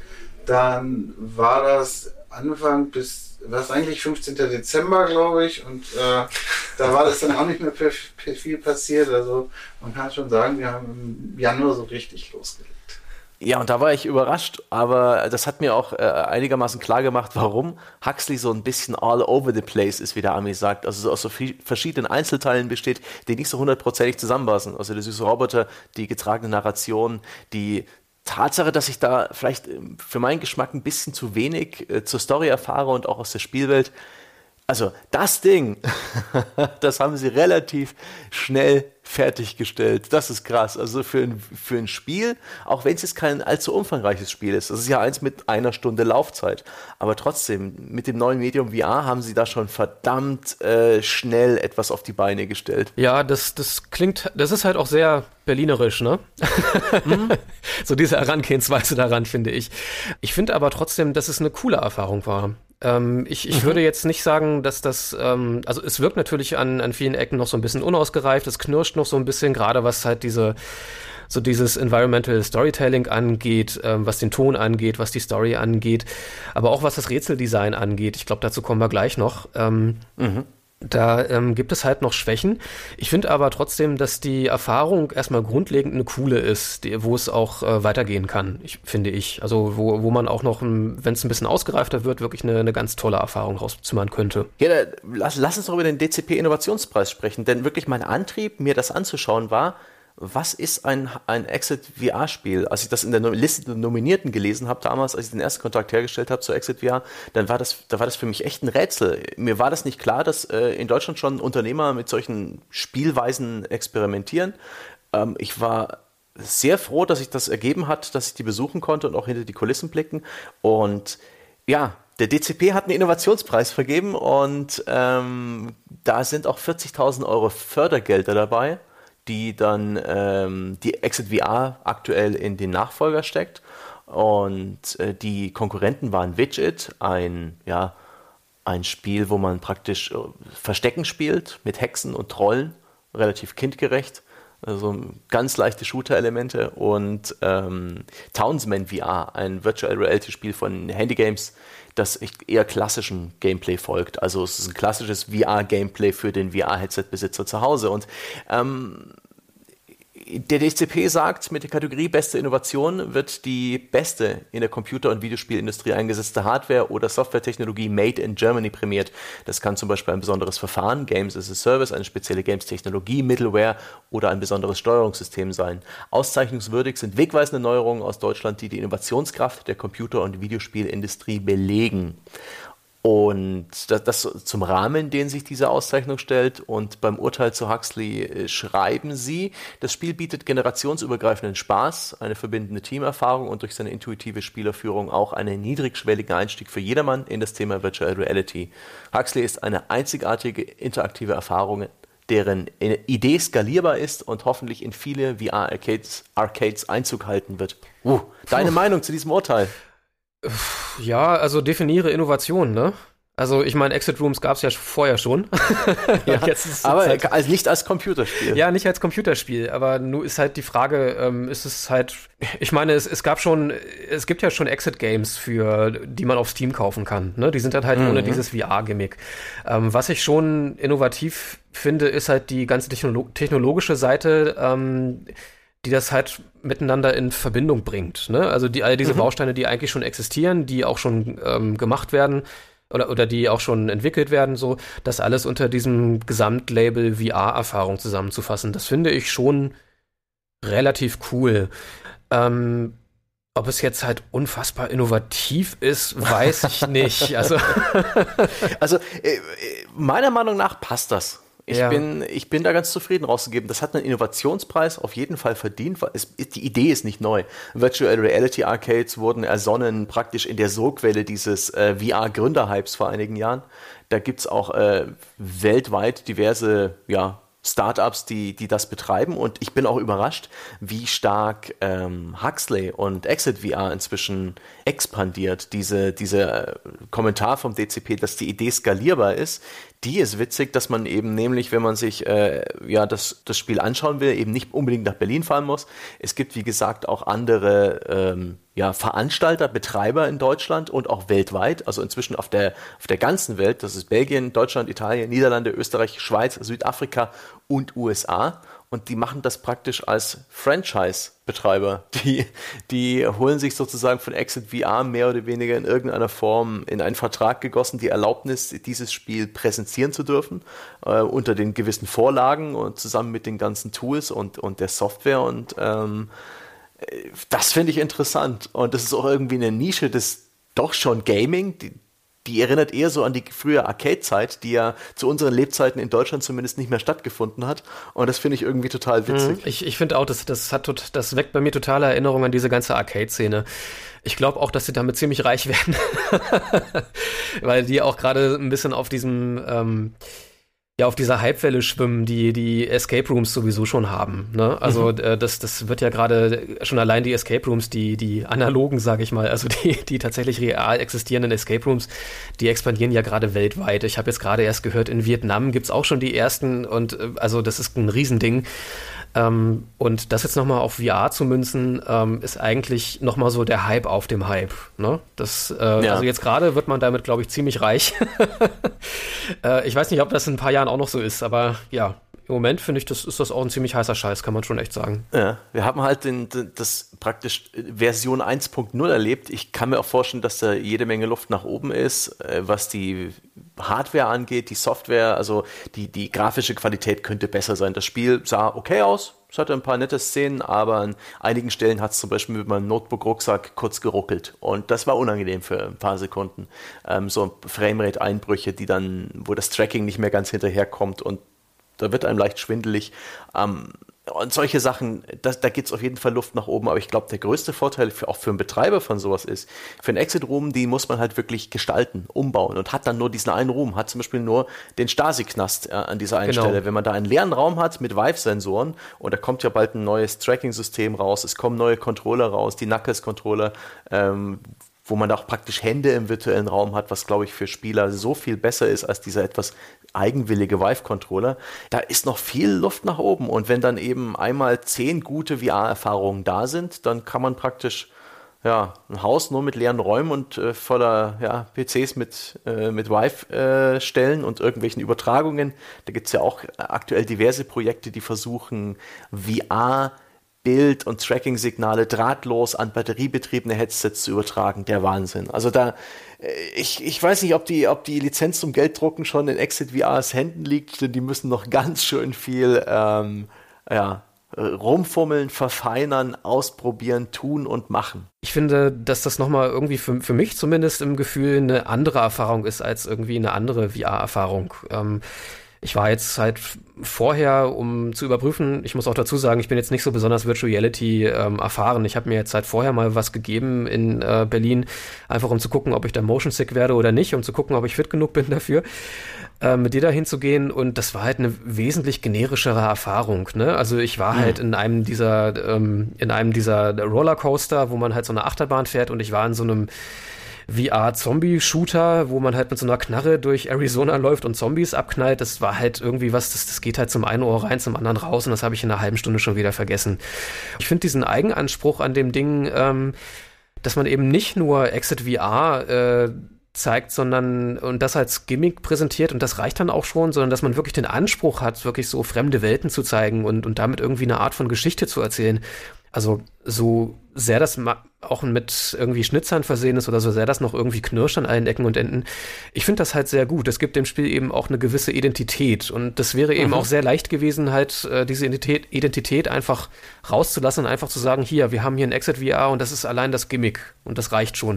dann war das Anfang bis, war es eigentlich fünfzehnten Dezember, glaube ich, und äh, da war das dann auch nicht mehr viel passiert, also man kann schon sagen, wir haben im Januar so richtig losgelegt. Ja, und da war ich überrascht, aber das hat mir auch äh, einigermaßen klar gemacht, warum Huxley so ein bisschen all over the place ist, wie der Ami sagt. Also so aus so viel, verschiedenen Einzelteilen besteht, die nicht so hundertprozentig zusammenpassen. Also der süße Roboter, die getragene Narration, die Tatsache, dass ich da vielleicht für meinen Geschmack ein bisschen zu wenig äh, zur Story erfahre und auch aus der Spielwelt. Also das Ding, das haben sie relativ schnell fertiggestellt. Das ist krass. Also für ein, für ein Spiel, auch wenn es jetzt kein allzu umfangreiches Spiel ist, das ist ja eins mit einer Stunde Laufzeit, aber trotzdem, mit dem neuen Medium V R haben sie da schon verdammt äh, schnell etwas auf die Beine gestellt. Ja, das, das klingt, das ist halt auch sehr berlinerisch, ne? Mhm. So diese Herangehensweise daran, finde ich. Ich finde aber trotzdem, dass es eine coole Erfahrung war. Ähm, ich ich mhm. würde jetzt nicht sagen, dass das, ähm, also es wirkt natürlich an, an vielen Ecken noch so ein bisschen unausgereift, es knirscht noch so ein bisschen, gerade was halt diese, so dieses Environmental Storytelling angeht, ähm, was den Ton angeht, was die Story angeht, aber auch was das Rätseldesign angeht. Ich glaube, dazu kommen wir gleich noch. Ähm, mhm. Da ähm, gibt es halt noch Schwächen. Ich finde aber trotzdem, dass die Erfahrung erstmal grundlegend eine coole ist, die, wo es auch äh, weitergehen kann, ich, finde ich. Also wo, wo man auch noch, wenn es ein bisschen ausgereifter wird, wirklich eine, eine ganz tolle Erfahrung rauszimmern könnte. Ja, da, lass, lass uns doch über den D C P-Innovationspreis sprechen, denn wirklich mein Antrieb, mir das anzuschauen, war, was ist ein, ein Exit-V R-Spiel? Als ich das in der Liste der Nominierten gelesen habe, damals, als ich den ersten Kontakt hergestellt habe zu Exit-V R, dann war das, da war das für mich echt ein Rätsel. Mir war das nicht klar, dass äh, in Deutschland schon Unternehmer mit solchen Spielweisen experimentieren. Ähm, ich war sehr froh, dass sich das ergeben hat, dass ich die besuchen konnte und auch hinter die Kulissen blicken. Und ja, der D C P hat einen Innovationspreis vergeben und ähm, da sind auch vierzigtausend Euro Fördergelder dabei, die dann ähm, die Exit V R aktuell in den Nachfolger steckt. Und äh, die Konkurrenten waren Widget, ein, ja, ein Spiel, wo man praktisch äh, Verstecken spielt mit Hexen und Trollen, relativ kindgerecht, also ganz leichte Shooter-Elemente, und ähm, Townsman V R, ein Virtual Reality-Spiel von Handy Games, das eher klassischen Gameplay folgt. Also es ist ein klassisches V R-Gameplay für den V R-Headset-Besitzer zu Hause. Und ähm, der D C P sagt, mit der Kategorie Beste Innovation wird die beste in der Computer- und Videospielindustrie eingesetzte Hardware- oder Softwaretechnologie Made in Germany prämiert. Das kann zum Beispiel ein besonderes Verfahren, Games as a Service, eine spezielle Games-Technologie, Middleware oder ein besonderes Steuerungssystem sein. Auszeichnungswürdig sind wegweisende Neuerungen aus Deutschland, die die Innovationskraft der Computer- und Videospielindustrie belegen. Und das, das zum Rahmen, den sich diese Auszeichnung stellt. Und beim Urteil zu Huxley äh, schreiben sie, das Spiel bietet generationsübergreifenden Spaß, eine verbindende Teamerfahrung und durch seine intuitive Spielerführung auch einen niedrigschwelligen Einstieg für jedermann in das Thema Virtual Reality. Huxley ist eine einzigartige interaktive Erfahrung, deren Idee skalierbar ist und hoffentlich in viele V R-Arcades Arcades Einzug halten wird. Uh, deine Puh. Meinung zu diesem Urteil? Ja, also definiere Innovation, ne? Also ich meine, Exit Rooms gab es ja vorher schon. Ja, jetzt ist aber halt, also nicht als Computerspiel. Ja, nicht als Computerspiel, aber nur ist halt die Frage, ähm, ist es halt, ich meine, es, es gab schon, es gibt ja schon Exit-Games, für die man auf Steam kaufen kann, ne? Die sind dann halt mhm. ohne dieses V R-Gimmick. Ähm, was ich schon innovativ finde, ist halt die ganze technolo- technologische Seite, ähm, die das halt miteinander in Verbindung bringt, ne? Also die all diese mhm. Bausteine, die eigentlich schon existieren, die auch schon ähm, gemacht werden oder oder die auch schon entwickelt werden, so das alles unter diesem Gesamtlabel V R-Erfahrung zusammenzufassen. Das finde ich schon relativ cool. Ähm, ob es jetzt halt unfassbar innovativ ist, weiß ich nicht. Also, also äh, meiner Meinung nach passt das. Ich, ja. bin, ich bin da ganz zufrieden rausgegeben. Das hat einen Innovationspreis auf jeden Fall verdient, weil es, die Idee ist nicht neu. Virtual Reality Arcades wurden ersonnen praktisch in der Sogwelle dieses äh, V R-Gründerhypes vor einigen Jahren. Da gibt es auch äh, weltweit diverse, ja, Startups, die, die das betreiben, und ich bin auch überrascht, wie stark ähm, Huxley und Exit V R inzwischen expandiert. Diese, diese Kommentar vom D C P, dass die Idee skalierbar ist, die ist witzig, dass man eben nämlich, wenn man sich äh, ja das, das Spiel anschauen will, eben nicht unbedingt nach Berlin fahren muss. Es gibt, wie gesagt, auch andere ähm, ja, Veranstalter, Betreiber in Deutschland und auch weltweit, also inzwischen auf der, auf der ganzen Welt. Das ist Belgien, Deutschland, Italien, Niederlande, Österreich, Schweiz, Südafrika und U S A. Und die machen das praktisch als Franchise-Betreiber. Die, die holen sich sozusagen von Exit V R mehr oder weniger in irgendeiner Form in einen Vertrag gegossen, die Erlaubnis, dieses Spiel präsentieren zu dürfen, äh, unter den gewissen Vorlagen und zusammen mit den ganzen Tools und, und der Software. Und ähm, das finde ich interessant. Und das ist auch irgendwie eine Nische des doch schon Gaming, die Die erinnert eher so an die frühe Arcade-Zeit, die ja zu unseren Lebzeiten in Deutschland zumindest nicht mehr stattgefunden hat. Und das finde ich irgendwie total witzig. Ich, ich finde auch, das, das, hat, das weckt bei mir totale Erinnerungen an diese ganze Arcade-Szene. Ich glaube auch, dass sie damit ziemlich reich werden. Weil die auch gerade ein bisschen auf diesem... Ähm, ja, auf dieser Hypewelle schwimmen, die die Escape Rooms sowieso schon haben. Ne? Also mhm. äh, das, das wird ja gerade schon allein die Escape Rooms, die, die analogen, sage ich mal, also die, die tatsächlich real existierenden Escape Rooms, die expandieren ja gerade weltweit. Ich habe jetzt gerade erst gehört, in Vietnam gibt's auch schon die ersten, und äh, also das ist ein Riesending. Ähm, und das jetzt nochmal auf V R zu münzen, ähm, ist eigentlich nochmal so der Hype auf dem Hype. Ne? Das, äh, ja. Also jetzt gerade wird man damit, glaube ich, ziemlich reich. äh, ich weiß nicht, ob das in ein paar Jahren auch noch so ist, aber ja, im Moment finde ich, das ist das auch ein ziemlich heißer Scheiß, kann man schon echt sagen. Ja, wir haben halt den, das praktisch Version eins Punkt null erlebt. Ich kann mir auch vorstellen, dass da jede Menge Luft nach oben ist, was die Hardware angeht, die Software, also die, die grafische Qualität könnte besser sein. Das Spiel sah okay aus, es hatte ein paar nette Szenen, aber an einigen Stellen hat es zum Beispiel mit meinem Notebook-Rucksack kurz geruckelt, und das war unangenehm für ein paar Sekunden. Ähm, so Framerate-Einbrüche, die dann, wo das Tracking nicht mehr ganz hinterherkommt, und da wird einem leicht schwindelig. Ähm, und solche Sachen, das, da geht es auf jeden Fall Luft nach oben. Aber ich glaube, der größte Vorteil für, auch für einen Betreiber von sowas ist, für einen Exit-Room, die muss man halt wirklich gestalten, umbauen, und hat dann nur diesen einen Room, hat zum Beispiel nur den Stasi-Knast äh, an dieser einen genau. Stelle. Wenn man da einen leeren Raum hat mit Vive-Sensoren, und da kommt ja bald ein neues Tracking-System raus, es kommen neue Controller raus, die Knuckles-Controller, ähm, wo man auch praktisch Hände im virtuellen Raum hat, was, glaube ich, für Spieler so viel besser ist als dieser etwas eigenwillige Vive-Controller. Da ist noch viel Luft nach oben, und wenn dann eben einmal zehn gute V R-Erfahrungen da sind, dann kann man praktisch ja, ein Haus nur mit leeren Räumen und äh, voller ja, P Cs mit, äh, mit Vive äh, stellen und irgendwelchen Übertragungen. Da gibt es ja auch aktuell diverse Projekte, die versuchen, V R Bild- und Tracking-Signale drahtlos an batteriebetriebene Headsets zu übertragen. Der Wahnsinn. Also da, ich, ich weiß nicht, ob die, ob die Lizenz zum Gelddrucken schon in Exit V Rs Händen liegt, denn die müssen noch ganz schön viel ähm, ja, rumfummeln, verfeinern, ausprobieren, tun und machen. Ich finde, dass das nochmal irgendwie für, für mich zumindest im Gefühl eine andere Erfahrung ist als irgendwie eine andere V R-Erfahrung. Ähm, Ich war jetzt halt vorher, um zu überprüfen, ich muss auch dazu sagen, ich bin jetzt nicht so besonders Virtual Reality ähm, erfahren. Ich habe mir jetzt halt vorher mal was gegeben in äh, Berlin, einfach um zu gucken, ob ich da Motion Sick werde oder nicht, um zu gucken, ob ich fit genug bin dafür, äh, mit dir da hinzugehen. Und das war halt eine wesentlich generischere Erfahrung. Ne? Also ich war mhm. halt in einem dieser ähm, in einem dieser Rollercoaster, wo man halt so eine Achterbahn fährt, und ich war in so einem V R-Zombie-Shooter, wo man halt mit so einer Knarre durch Arizona läuft und Zombies abknallt. Das war halt irgendwie was, das, das geht halt zum einen Ohr rein, zum anderen raus, und das habe ich in einer halben Stunde schon wieder vergessen. Ich finde diesen Eigenanspruch an dem Ding, ähm, dass man eben nicht nur Exit V R äh, zeigt, sondern und das als Gimmick präsentiert, und das reicht dann auch schon, sondern dass man wirklich den Anspruch hat, wirklich so fremde Welten zu zeigen und, und damit irgendwie eine Art von Geschichte zu erzählen. Also so sehr das ma- auch mit irgendwie Schnitzern versehen ist oder so sehr das noch irgendwie knirscht an allen Ecken und Enden. Ich finde das halt sehr gut. Es gibt dem Spiel eben auch eine gewisse Identität, und das wäre eben mhm. auch sehr leicht gewesen, halt äh, diese Identität, Identität einfach rauszulassen und einfach zu sagen, hier, wir haben hier ein Exit V R und das ist allein das Gimmick und das reicht schon.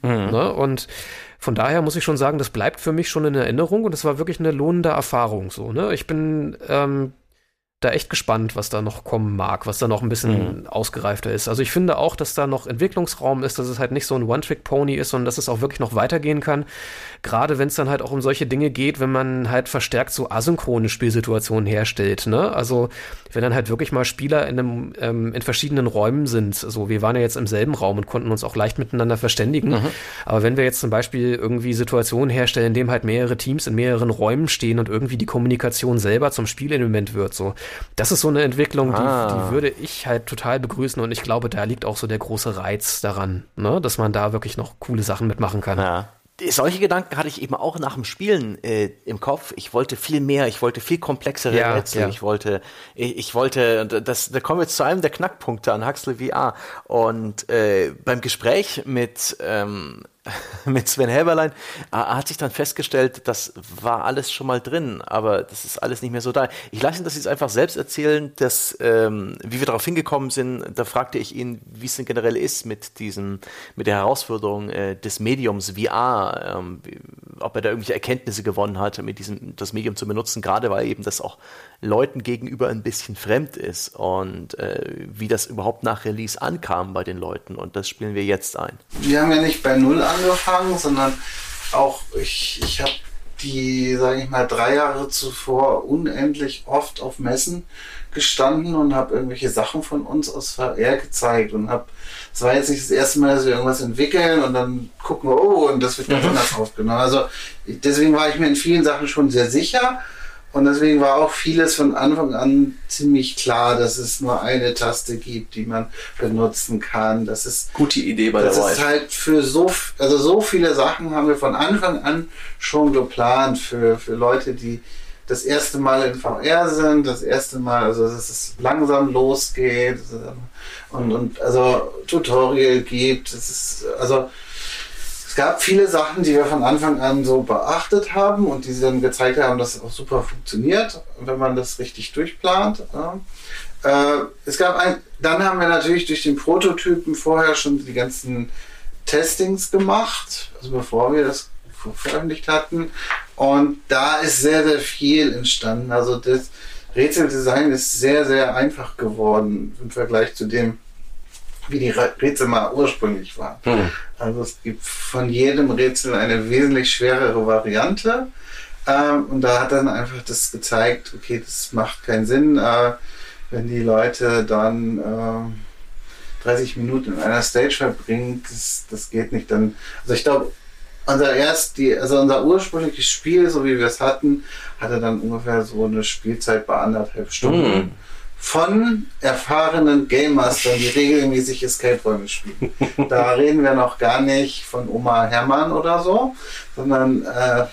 Mhm. Ne? Und von daher muss ich schon sagen, das bleibt für mich schon in Erinnerung und es war wirklich eine lohnende Erfahrung. So, ne? Ich bin ähm, da echt gespannt, was da noch kommen mag, was da noch ein bisschen mhm. ausgereifter ist. Also ich finde auch, dass da noch Entwicklungsraum ist, dass es halt nicht so ein One-Trick-Pony ist, sondern dass es auch wirklich noch weitergehen kann. Gerade wenn es dann halt auch um solche Dinge geht, wenn man halt verstärkt so asynchrone Spielsituationen herstellt, ne? Also wenn dann halt wirklich mal Spieler in einem ähm, in verschiedenen Räumen sind. So, wir waren ja jetzt im selben Raum und konnten uns auch leicht miteinander verständigen. Mhm. Aber wenn wir jetzt zum Beispiel irgendwie Situationen herstellen, in denen halt mehrere Teams in mehreren Räumen stehen und irgendwie die Kommunikation selber zum Spielelement wird, so, das ist so eine Entwicklung, ah. die, die würde ich halt total begrüßen und ich glaube, da liegt auch so der große Reiz daran, ne? Dass man da wirklich noch coole Sachen mitmachen kann. Ja. Solche Gedanken hatte ich eben auch nach dem Spielen äh, im Kopf. Ich wollte viel mehr, ich wollte viel komplexere ja, Rätsel. Ja. Ich wollte, ich, ich wollte, das, da kommen wir jetzt zu einem der Knackpunkte an Huxley V R. Und äh, beim Gespräch mit ähm, mit Sven Helberlein äh, hat sich dann festgestellt, das war alles schon mal drin, aber das ist alles nicht mehr so da. Ich lasse ihn das jetzt einfach selbst erzählen, dass, ähm, wie wir darauf hingekommen sind. Da fragte ich ihn, wie es denn generell ist mit diesem, mit der Herausforderung äh, des Mediums V R, ähm, ob er da irgendwelche Erkenntnisse gewonnen hat, mit diesem, das Medium zu benutzen, gerade weil eben das auch Leuten gegenüber ein bisschen fremd ist und äh, wie das überhaupt nach Release ankam bei den Leuten, und das spielen wir jetzt ein. Wir haben ja nicht bei Null angefangen, sondern auch ich, ich habe die, sage ich mal, drei Jahre zuvor unendlich oft auf Messen gestanden und habe irgendwelche Sachen von uns aus V R gezeigt und habe, es war jetzt nicht das erste Mal, dass wir irgendwas entwickeln und dann gucken wir, oh, und das wird ganz mhm. anders aufgenommen. Also deswegen war ich mir in vielen Sachen schon sehr sicher. Und deswegen war auch vieles von Anfang an ziemlich klar, dass es nur eine Taste gibt, die man benutzen kann. Das ist gute Idee bei der Das ist halt für so, also so viele Sachen haben wir von Anfang an schon geplant für, für Leute, die das erste Mal in V R sind, das erste Mal, also dass es langsam losgeht und, und also Tutorial gibt. Es ist, also es gab viele Sachen, die wir von Anfang an so beachtet haben und die dann gezeigt haben, dass es auch super funktioniert, wenn man das richtig durchplant. Ja. Äh, es gab ein, dann haben wir natürlich durch den Prototypen vorher schon die ganzen Testings gemacht, also bevor wir das veröffentlicht hatten. Und da ist sehr, sehr viel entstanden. Also das Rätseldesign ist sehr, sehr einfach geworden im Vergleich zu dem, wie die Rätsel mal ursprünglich waren. Hm. Also es gibt von jedem Rätsel eine wesentlich schwerere Variante. Ähm, und da hat dann einfach das gezeigt, okay, das macht keinen Sinn, äh, wenn die Leute dann äh, dreißig Minuten in einer Stage verbringen, das, das geht nicht. Dann, also ich glaube, unser erst die, also unser ursprüngliches Spiel, so wie wir es hatten, hatte dann ungefähr so eine Spielzeit bei anderthalb Stunden. Hm. Von erfahrenen Game Mastern, die regelmäßig Escape-Räume spielen. Da reden wir noch gar nicht von Oma Hermann oder so, sondern äh,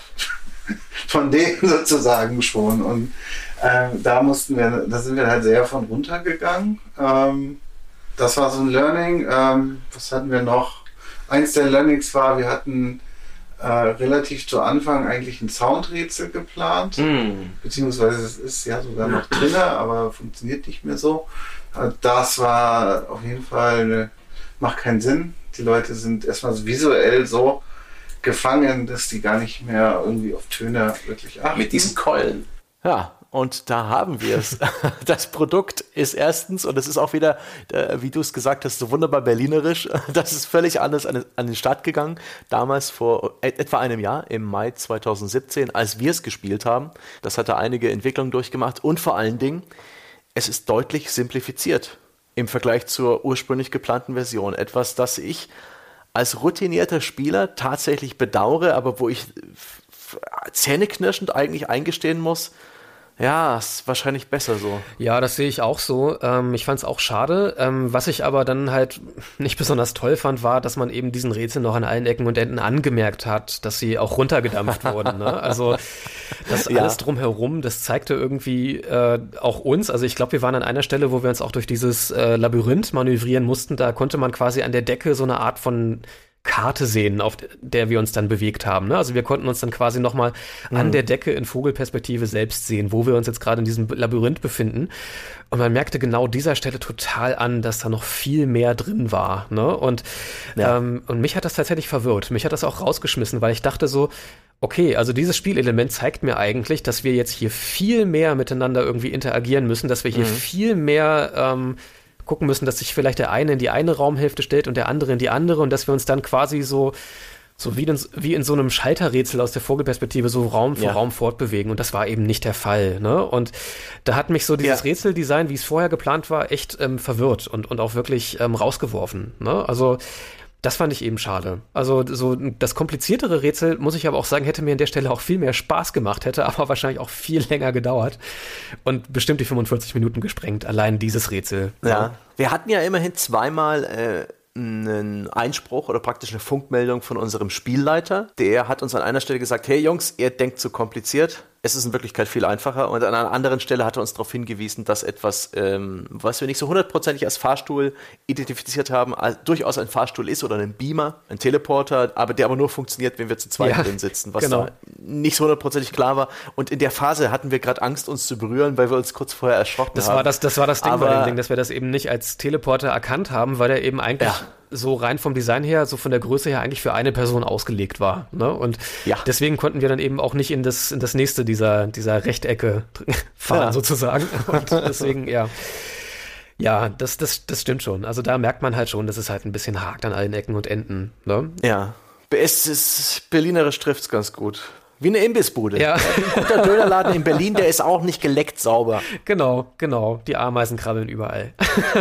von denen sozusagen schon. Und äh, da mussten wir, da sind wir halt sehr von runtergegangen. Ähm, das war so ein Learning. Ähm, was hatten wir noch? Eins der Learnings war, wir hatten Äh, relativ zu Anfang eigentlich ein Soundrätsel geplant, mm. beziehungsweise es ist ja sogar noch drin, aber funktioniert nicht mehr so. Äh, das war auf jeden Fall, eine, macht keinen Sinn. Die Leute sind erstmal so visuell so gefangen, dass die gar nicht mehr irgendwie auf Töne wirklich achten. Mit diesen Keulen. Ja, und da haben wir es. Das Produkt ist erstens, und es ist auch wieder, wie du es gesagt hast, so wunderbar berlinerisch, das ist völlig anders an den Start gegangen. Damals vor etwa einem Jahr, im Mai zweitausendsiebzehn, als wir es gespielt haben. Das hatte einige Entwicklungen durchgemacht und vor allen Dingen, es ist deutlich simplifiziert im Vergleich zur ursprünglich geplanten Version. Etwas, das ich als routinierter Spieler tatsächlich bedauere, aber wo ich zähneknirschend eigentlich eingestehen muss, ja, ist wahrscheinlich besser so. Ja, das sehe ich auch so. Ähm, ich fand es auch schade. Ähm, was ich aber dann halt nicht besonders toll fand, war, dass man eben diesen Rätsel noch an allen Ecken und Enden angemerkt hat, dass sie auch runtergedampft wurden. Ne? Also das ja. alles drumherum, das zeigte irgendwie äh, auch uns. Also ich glaube, wir waren an einer Stelle, wo wir uns auch durch dieses äh, Labyrinth manövrieren mussten. Da konnte man quasi an der Decke so eine Art von Karte sehen, auf der wir uns dann bewegt haben. Ne? Also wir konnten uns dann quasi nochmal mhm. an der Decke in Vogelperspektive selbst sehen, wo wir uns jetzt gerade in diesem Labyrinth befinden. Und man merkte genau dieser Stelle total an, dass da noch viel mehr drin war. Ne? Und, ja. ähm, und mich hat das tatsächlich verwirrt. Mich hat das auch rausgeschmissen, weil ich dachte so, okay, also dieses Spielelement zeigt mir eigentlich, dass wir jetzt hier viel mehr miteinander irgendwie interagieren müssen, dass wir hier mhm. viel mehr ähm, gucken müssen, dass sich vielleicht der eine in die eine Raumhälfte stellt und der andere in die andere und dass wir uns dann quasi so, so wie in, wie in so einem Schalterrätsel aus der Vogelperspektive so Raum für ja. Raum fortbewegen und das war eben nicht der Fall. Ne? Und da hat mich so dieses ja. Rätseldesign, wie es vorher geplant war, echt ähm, verwirrt und, und auch wirklich ähm, rausgeworfen. Ne? Also das fand ich eben schade. Also so das kompliziertere Rätsel, muss ich aber auch sagen, hätte mir an der Stelle auch viel mehr Spaß gemacht, hätte aber wahrscheinlich auch viel länger gedauert und bestimmt die fünfundvierzig Minuten gesprengt, allein dieses Rätsel. Ja, ja. Wir hatten ja immerhin zweimal äh, einen Einspruch oder praktisch eine Funkmeldung von unserem Spielleiter. Der hat uns an einer Stelle gesagt, hey Jungs, ihr denkt zu kompliziert. Es ist in Wirklichkeit viel einfacher. Und an einer anderen Stelle hat er uns darauf hingewiesen, dass etwas, ähm, was wir nicht so hundertprozentig als Fahrstuhl identifiziert haben, als, durchaus ein Fahrstuhl ist oder ein Beamer, ein Teleporter, aber der aber nur funktioniert, wenn wir zu zweit ja, drin sitzen, was genau. da nicht so hundertprozentig klar war. Und in der Phase hatten wir gerade Angst, uns zu berühren, weil wir uns kurz vorher erschrocken das haben. War das, das war das Ding aber, bei dem Ding, dass wir das eben nicht als Teleporter erkannt haben, weil er eben eigentlich... Ja. so rein vom Design her, so von der Größe her eigentlich für eine Person ausgelegt war. Ne? Und ja. deswegen konnten wir dann eben auch nicht in das, in das nächste dieser, dieser Rechtecke fahren, ja. sozusagen. Und deswegen, ja. Ja, das, das, das stimmt schon. Also da merkt man halt schon, dass es halt ein bisschen hakt an allen Ecken und Enden. Ne? Ja, es ist, Berlinerisch trifft's ganz gut. Wie eine Imbissbude. Ja. Ein guter Dönerladen in Berlin, der ist auch nicht geleckt sauber. Genau, genau. Die Ameisen krabbeln überall.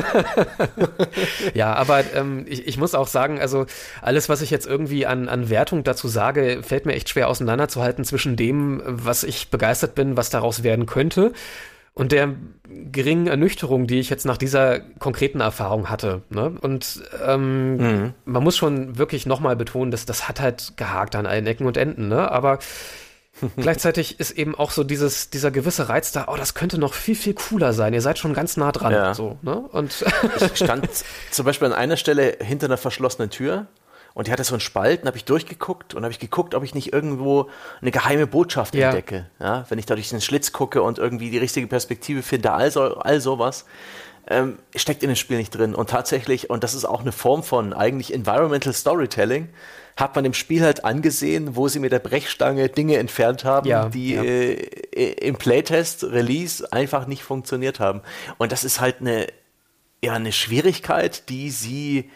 Ja, aber ähm, ich, ich muss auch sagen, also alles, was ich jetzt irgendwie an, an Wertung dazu sage, fällt mir echt schwer auseinanderzuhalten zwischen dem, was ich begeistert bin, was daraus werden könnte, und der geringen Ernüchterung, die ich jetzt nach dieser konkreten Erfahrung hatte. Ne? Und ähm, mhm. man muss schon wirklich nochmal betonen, dass das hat halt gehakt an allen Ecken und Enden. Ne? Aber gleichzeitig ist eben auch so dieses, dieser gewisse Reiz da, oh, das könnte noch viel, viel cooler sein. Ihr seid schon ganz nah dran. Ja. So, ne? Und ich stand zum Beispiel an einer Stelle hinter einer verschlossenen Tür. Und die hatte so einen Spalt, und habe ich durchgeguckt und habe ich geguckt, ob ich nicht irgendwo eine geheime Botschaft ja. entdecke. Ja, wenn ich da durch den Schlitz gucke und irgendwie die richtige Perspektive finde, all, so, all sowas, ähm, steckt in dem Spiel nicht drin. Und tatsächlich, und das ist auch eine Form von eigentlich Environmental Storytelling, hat man im Spiel halt angesehen, wo sie mit der Brechstange Dinge entfernt haben, ja, die ja. Äh, im Playtest, Release einfach nicht funktioniert haben. Und das ist halt eine, ja, eine Schwierigkeit, die sie...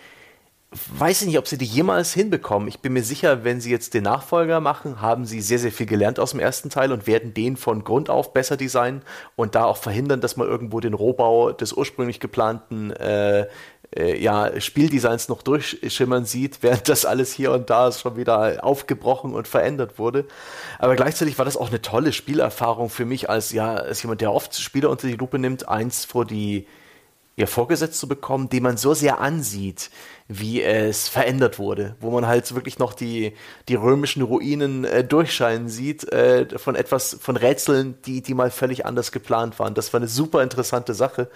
weiß ich nicht, ob sie die jemals hinbekommen. Ich bin mir sicher, wenn sie jetzt den Nachfolger machen, haben sie sehr, sehr viel gelernt aus dem ersten Teil und werden den von Grund auf besser designen und da auch verhindern, dass man irgendwo den Rohbau des ursprünglich geplanten äh, äh, ja, Spieldesigns noch durchschimmern sieht, während das alles hier und da schon wieder aufgebrochen und verändert wurde. Aber gleichzeitig war das auch eine tolle Spielerfahrung für mich als, ja, als jemand, der oft Spieler unter die Lupe nimmt, eins vor die ja, vorgesetzt zu bekommen, den man so sehr ansieht, wie es verändert wurde, wo man halt wirklich noch die, die römischen Ruinen äh, durchscheinen sieht, äh, von etwas, von Rätseln, die, die mal völlig anders geplant waren. Das war eine super interessante Sache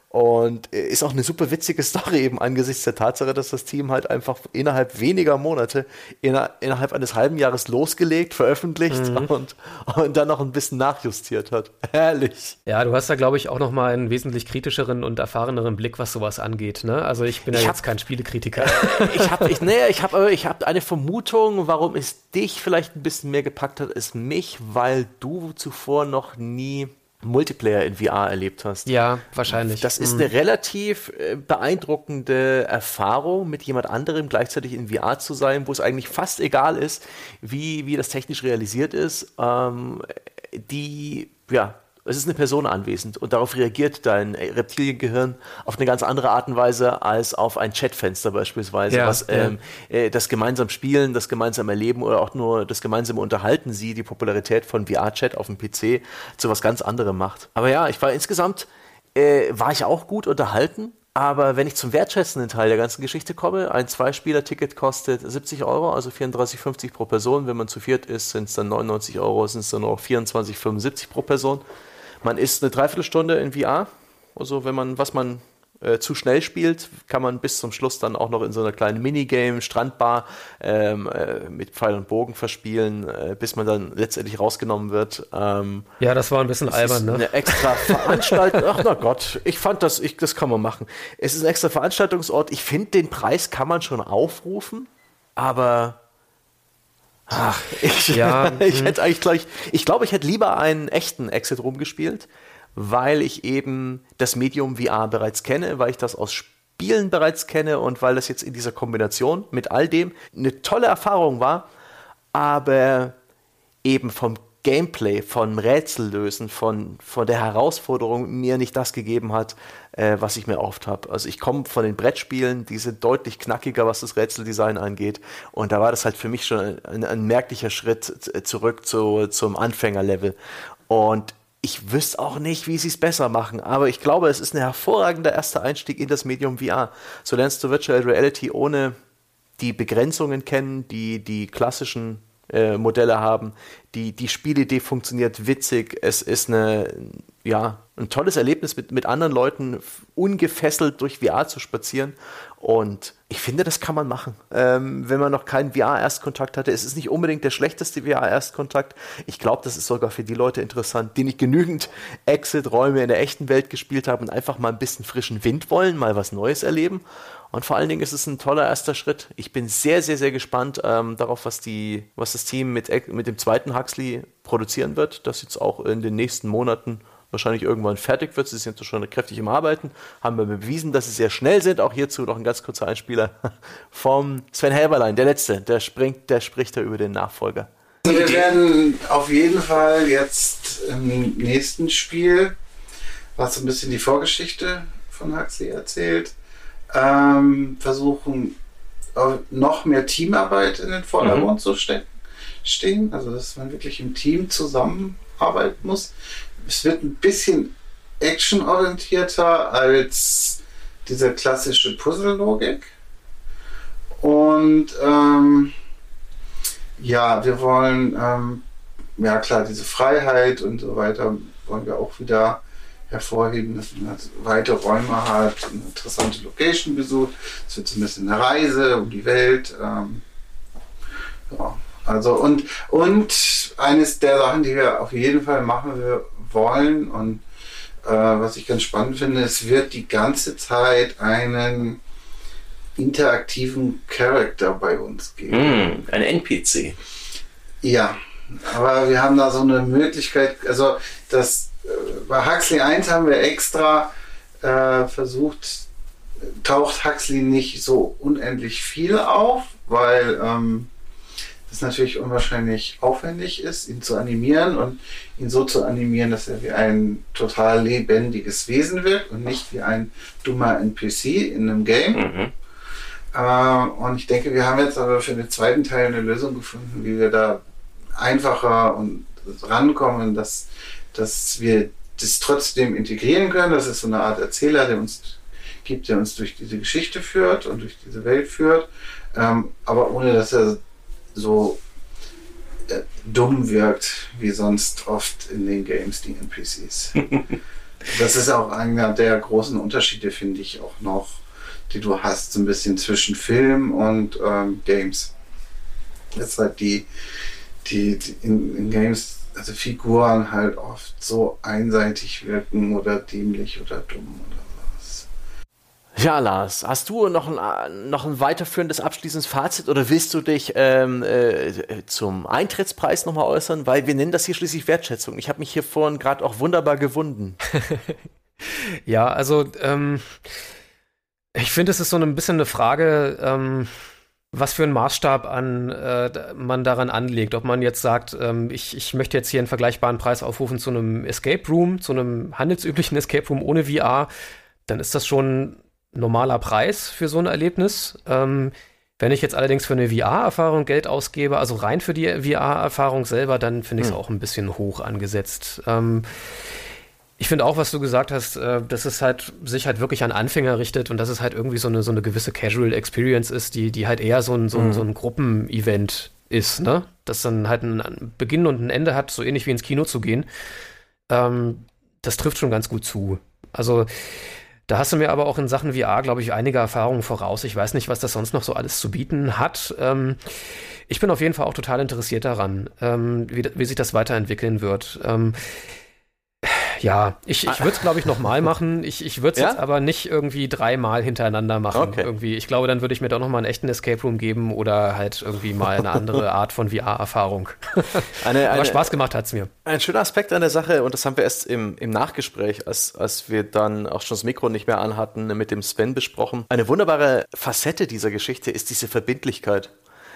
und äh, ist auch eine super witzige Story eben angesichts der Tatsache, dass das Team halt einfach innerhalb weniger Monate, inner, innerhalb eines halben Jahres losgelegt, veröffentlicht mhm. und, und dann noch ein bisschen nachjustiert hat. Herrlich. Ja, du hast da, glaube ich, auch noch mal einen wesentlich kritischeren und erfahreneren Blick, was sowas angeht. Ne? Also ich bin ja ich jetzt hab, kein Spielekritiker. ich habe ich, nee, ich hab, ich hab eine Vermutung, warum es dich vielleicht ein bisschen mehr gepackt hat als mich, weil du zuvor noch nie Multiplayer in V R erlebt hast. Ja, wahrscheinlich. Das ist eine relativ beeindruckende Erfahrung, mit jemand anderem gleichzeitig in V R zu sein, wo es eigentlich fast egal ist, wie, wie das technisch realisiert ist. Ähm, die, ja, es ist eine Person anwesend und darauf reagiert dein Reptiliengehirn auf eine ganz andere Art und Weise als auf ein Chatfenster beispielsweise, ja, was ähm, ja. das gemeinsam Spielen, das gemeinsam Erleben oder auch nur das gemeinsame Unterhalten sie die Popularität von V R-Chat auf dem P C zu was ganz anderem macht. Aber ja, ich war insgesamt, äh, war ich auch gut unterhalten. Aber wenn ich zum wertschätzenden Teil der ganzen Geschichte komme, ein Zwei-Spieler-Ticket kostet siebzig Euro, also vierunddreißig fünfzig pro Person. Wenn man zu viert ist, sind es dann neunundneunzig Euro, sind es dann noch vierundzwanzig fünfundsiebzig pro Person. Man ist eine Dreiviertelstunde in V R, also wenn man, was man äh, zu schnell spielt, kann man bis zum Schluss dann auch noch in so einer kleinen Minigame, Strandbar ähm, äh, mit Pfeil und Bogen verspielen, äh, bis man dann letztendlich rausgenommen wird. Ähm, ja, das war ein bisschen albern, ne? Eine extra Veranstaltung. Ach na Gott, ich fand das, ich, das kann man machen. Es ist ein extra Veranstaltungsort. Ich finde, den Preis kann man schon aufrufen, aber ach, ich, ja, ich hätte eigentlich gleich, ich glaube, ich hätte lieber einen echten Exit Room gespielt, weil ich eben das Medium V R bereits kenne, weil ich das aus Spielen bereits kenne und weil das jetzt in dieser Kombination mit all dem eine tolle Erfahrung war, aber eben vom Gameplay, von Rätsellösen, von, von der Herausforderung mir nicht das gegeben hat, äh, was ich mir erhofft habe. Also ich komme von den Brettspielen, die sind deutlich knackiger, was das Rätseldesign angeht, und da war das halt für mich schon ein, ein, ein merklicher Schritt zurück zu, zum Anfängerlevel, und ich wüsste auch nicht, wie sie es besser machen, aber ich glaube, es ist ein hervorragender erster Einstieg in das Medium V R. So lernst du Virtual Reality ohne die Begrenzungen kennen, die die klassischen äh, Modelle haben. Die, die Spielidee funktioniert witzig. Es ist eine, ja, ein tolles Erlebnis, mit, mit anderen Leuten ungefesselt durch V R zu spazieren. Und ich finde, das kann man machen, ähm, wenn man noch keinen V R-Erstkontakt hatte. Es ist nicht unbedingt der schlechteste V R-Erstkontakt. Ich glaube, das ist sogar für die Leute interessant, die nicht genügend Exit-Räume in der echten Welt gespielt haben und einfach mal ein bisschen frischen Wind wollen, mal was Neues erleben. Und vor allen Dingen ist es ein toller erster Schritt. Ich bin sehr, sehr, sehr gespannt ähm, darauf, was, die, was das Team mit, mit dem zweiten Huxley produzieren wird, das jetzt auch in den nächsten Monaten wahrscheinlich irgendwann fertig wird. Sie sind schon kräftig im Arbeiten, haben wir bewiesen, dass sie sehr schnell sind. Auch hierzu noch ein ganz kurzer Einspieler vom Sven Helberlein, der Letzte, der, springt, der spricht da über den Nachfolger. Wir werden auf jeden Fall jetzt im nächsten Spiel, was so ein bisschen die Vorgeschichte von Huxley erzählt, ähm, versuchen, noch mehr Teamarbeit in den Vordergrund mhm. zu stecken, stehen. Also, dass man wirklich im Team zusammenarbeiten muss. Es wird ein bisschen actionorientierter als diese klassische Puzzle-Logik. Und ähm, ja, wir wollen, ähm, ja klar, diese Freiheit und so weiter wollen wir auch wieder hervorheben, dass man halt weite Räume hat, eine interessante Location besucht. Es wird so ein bisschen eine Reise um die Welt. Ähm, ja, also und, und eines der Sachen, die wir auf jeden Fall machen wir wollen und äh, was ich ganz spannend finde, es wird die ganze Zeit einen interaktiven Charakter bei uns geben. Mm, ein N P C. Ja, aber wir haben da so eine Möglichkeit, also das äh, bei Huxley eins haben wir extra äh, versucht, taucht Huxley nicht so unendlich viel auf, weil ähm, es natürlich unwahrscheinlich aufwendig ist, ihn zu animieren und ihn so zu animieren, dass er wie ein total lebendiges Wesen wirkt und nicht wie ein dummer N P C in einem Game. Mhm. Äh, und ich denke, wir haben jetzt aber für den zweiten Teil eine Lösung gefunden, wie wir da einfacher und rankommen, dass, dass wir das trotzdem integrieren können. Das ist so eine Art Erzähler, der uns gibt, der uns durch diese Geschichte führt und durch diese Welt führt, ähm, aber ohne dass er so äh, dumm wirkt, wie sonst oft in den Games die N P Cs. Das ist auch einer der großen Unterschiede, finde ich, auch noch, die du hast, so ein bisschen zwischen Film und ähm, Games. Jetzt halt die, die, die in, in Games, also Figuren halt oft so einseitig wirken oder dämlich oder dumm oder sowas. Ja, Lars, hast du noch ein, noch ein weiterführendes abschließendes Fazit oder willst du dich ähm, äh, zum Eintrittspreis nochmal äußern? Weil wir nennen das hier schließlich Wertschätzung. Ich habe mich hier vorhin gerade auch wunderbar gewunden. Ja, also ähm, ich finde, es ist so ein bisschen eine Frage, ähm, was für einen Maßstab an, äh, man daran anlegt. Ob man jetzt sagt, ähm, ich, ich möchte jetzt hier einen vergleichbaren Preis aufrufen zu einem Escape Room, zu einem handelsüblichen Escape Room ohne V R, dann ist das schon ein normaler Preis für so ein Erlebnis. Ähm, wenn ich jetzt allerdings für eine V R-Erfahrung Geld ausgebe, also rein für die V R-Erfahrung selber, dann finde ich es hm. auch ein bisschen hoch angesetzt. Ähm, Ich finde auch, was du gesagt hast, äh, dass es halt sich halt wirklich an Anfänger richtet und dass es halt irgendwie so eine so eine gewisse Casual Experience ist, die die halt eher so ein so ein, mhm. so ein Gruppenevent ist, ne? Das dann halt einen Beginn und ein Ende hat, so ähnlich wie ins Kino zu gehen. Ähm, das trifft schon ganz gut zu. Also Da hast du mir aber auch in Sachen V R, glaube ich, einige Erfahrungen voraus. Ich weiß nicht, was das sonst noch so alles zu bieten hat. Ähm, ich bin auf jeden Fall auch total interessiert daran, ähm, wie, wie sich das weiterentwickeln wird. Ähm, Ja, ich, ich würde es, glaube ich, nochmal machen. Ich, ich würde es Ja? jetzt aber nicht irgendwie dreimal hintereinander machen. Okay. Irgendwie. Ich glaube, dann würde ich mir doch nochmal einen echten Escape Room geben oder halt irgendwie mal eine andere Art von V R-Erfahrung. Eine, aber eine, Spaß gemacht hat's mir. Ein schöner Aspekt an der Sache, und das haben wir erst im, im Nachgespräch, als, als wir dann auch schon das Mikro nicht mehr anhatten, mit dem Sven besprochen. Eine wunderbare Facette dieser Geschichte ist diese Verbindlichkeit.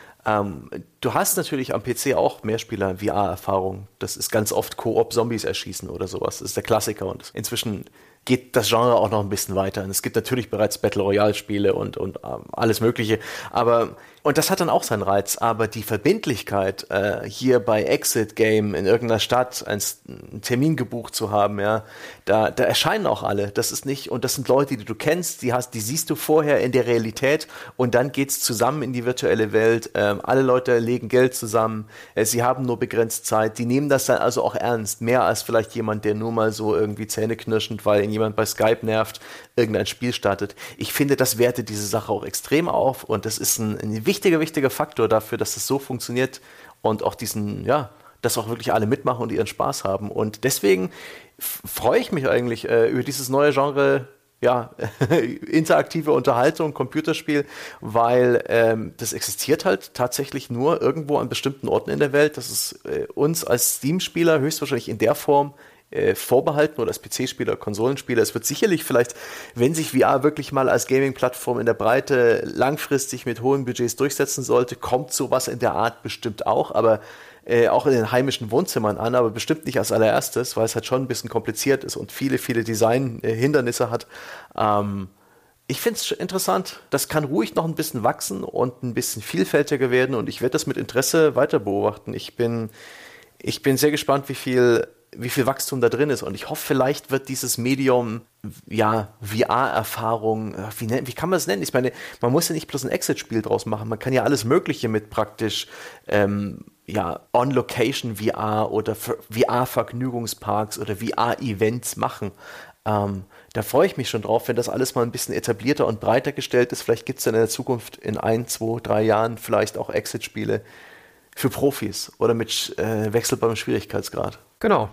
Ähm, du hast natürlich am P C auch Mehrspieler-V R-Erfahrung. Das ist ganz oft Koop Zombies erschießen oder sowas. Das ist der Klassiker. Und inzwischen geht das Genre auch noch ein bisschen weiter. Und es gibt natürlich bereits Battle Royale-Spiele und, und ähm, alles Mögliche. Aber, und das hat dann auch seinen Reiz. Aber die Verbindlichkeit, äh, hier bei Exit Game in irgendeiner Stadt einen, einen Termin gebucht zu haben, ja, da, da erscheinen auch alle. Das ist nicht, und das sind Leute, die du kennst, die hast, die siehst du vorher in der Realität, und dann geht's zusammen in die virtuelle Welt. Ähm, alle Leute legen Geld zusammen. Äh, sie haben nur begrenzt Zeit. Die nehmen das dann also auch ernst. Mehr als vielleicht jemand, der nur mal so irgendwie zähneknirschend, weil ihn jemand bei Skype nervt, irgendein Spiel startet. Ich finde, das wertet diese Sache auch extrem auf, und das ist ein, ein wichtiger, wichtiger Faktor dafür, dass es so funktioniert und auch diesen, ja, dass auch wirklich alle mitmachen und ihren Spaß haben. Und deswegen f- freue ich mich eigentlich äh, über dieses neue Genre, ja, interaktive Unterhaltung, Computerspiel, weil ähm, das existiert halt tatsächlich nur irgendwo an bestimmten Orten in der Welt. Das ist äh, uns als Steam-Spieler höchstwahrscheinlich in der Form Äh, vorbehalten, oder als P C-Spieler, Konsolenspieler. Es wird sicherlich vielleicht, wenn sich V R wirklich mal als Gaming-Plattform in der Breite langfristig mit hohen Budgets durchsetzen sollte, kommt sowas in der Art bestimmt auch, aber äh, auch in den heimischen Wohnzimmern an, aber bestimmt nicht als allererstes, weil es halt schon ein bisschen kompliziert ist und viele, viele Design-Hindernisse hat. Ähm, Ich finde es interessant. Das kann ruhig noch ein bisschen wachsen und ein bisschen vielfältiger werden, und ich werde das mit Interesse weiter beobachten. Ich bin, ich bin sehr gespannt, wie viel wie viel Wachstum da drin ist, und ich hoffe, vielleicht wird dieses Medium, ja, V R-Erfahrung, wie, nenn, wie kann man es nennen? Ich meine, man muss ja nicht bloß ein Exit-Spiel draus machen, man kann ja alles Mögliche mit praktisch ähm, ja, On-Location-V R oder V R-Vergnügungsparks oder V R-Events machen. Ähm, da freue ich mich schon drauf, wenn das alles mal ein bisschen etablierter und breiter gestellt ist. Vielleicht gibt es dann in der Zukunft in ein, zwei, drei Jahren vielleicht auch Exit-Spiele für Profis oder mit äh, wechselbarem Schwierigkeitsgrad. Genau.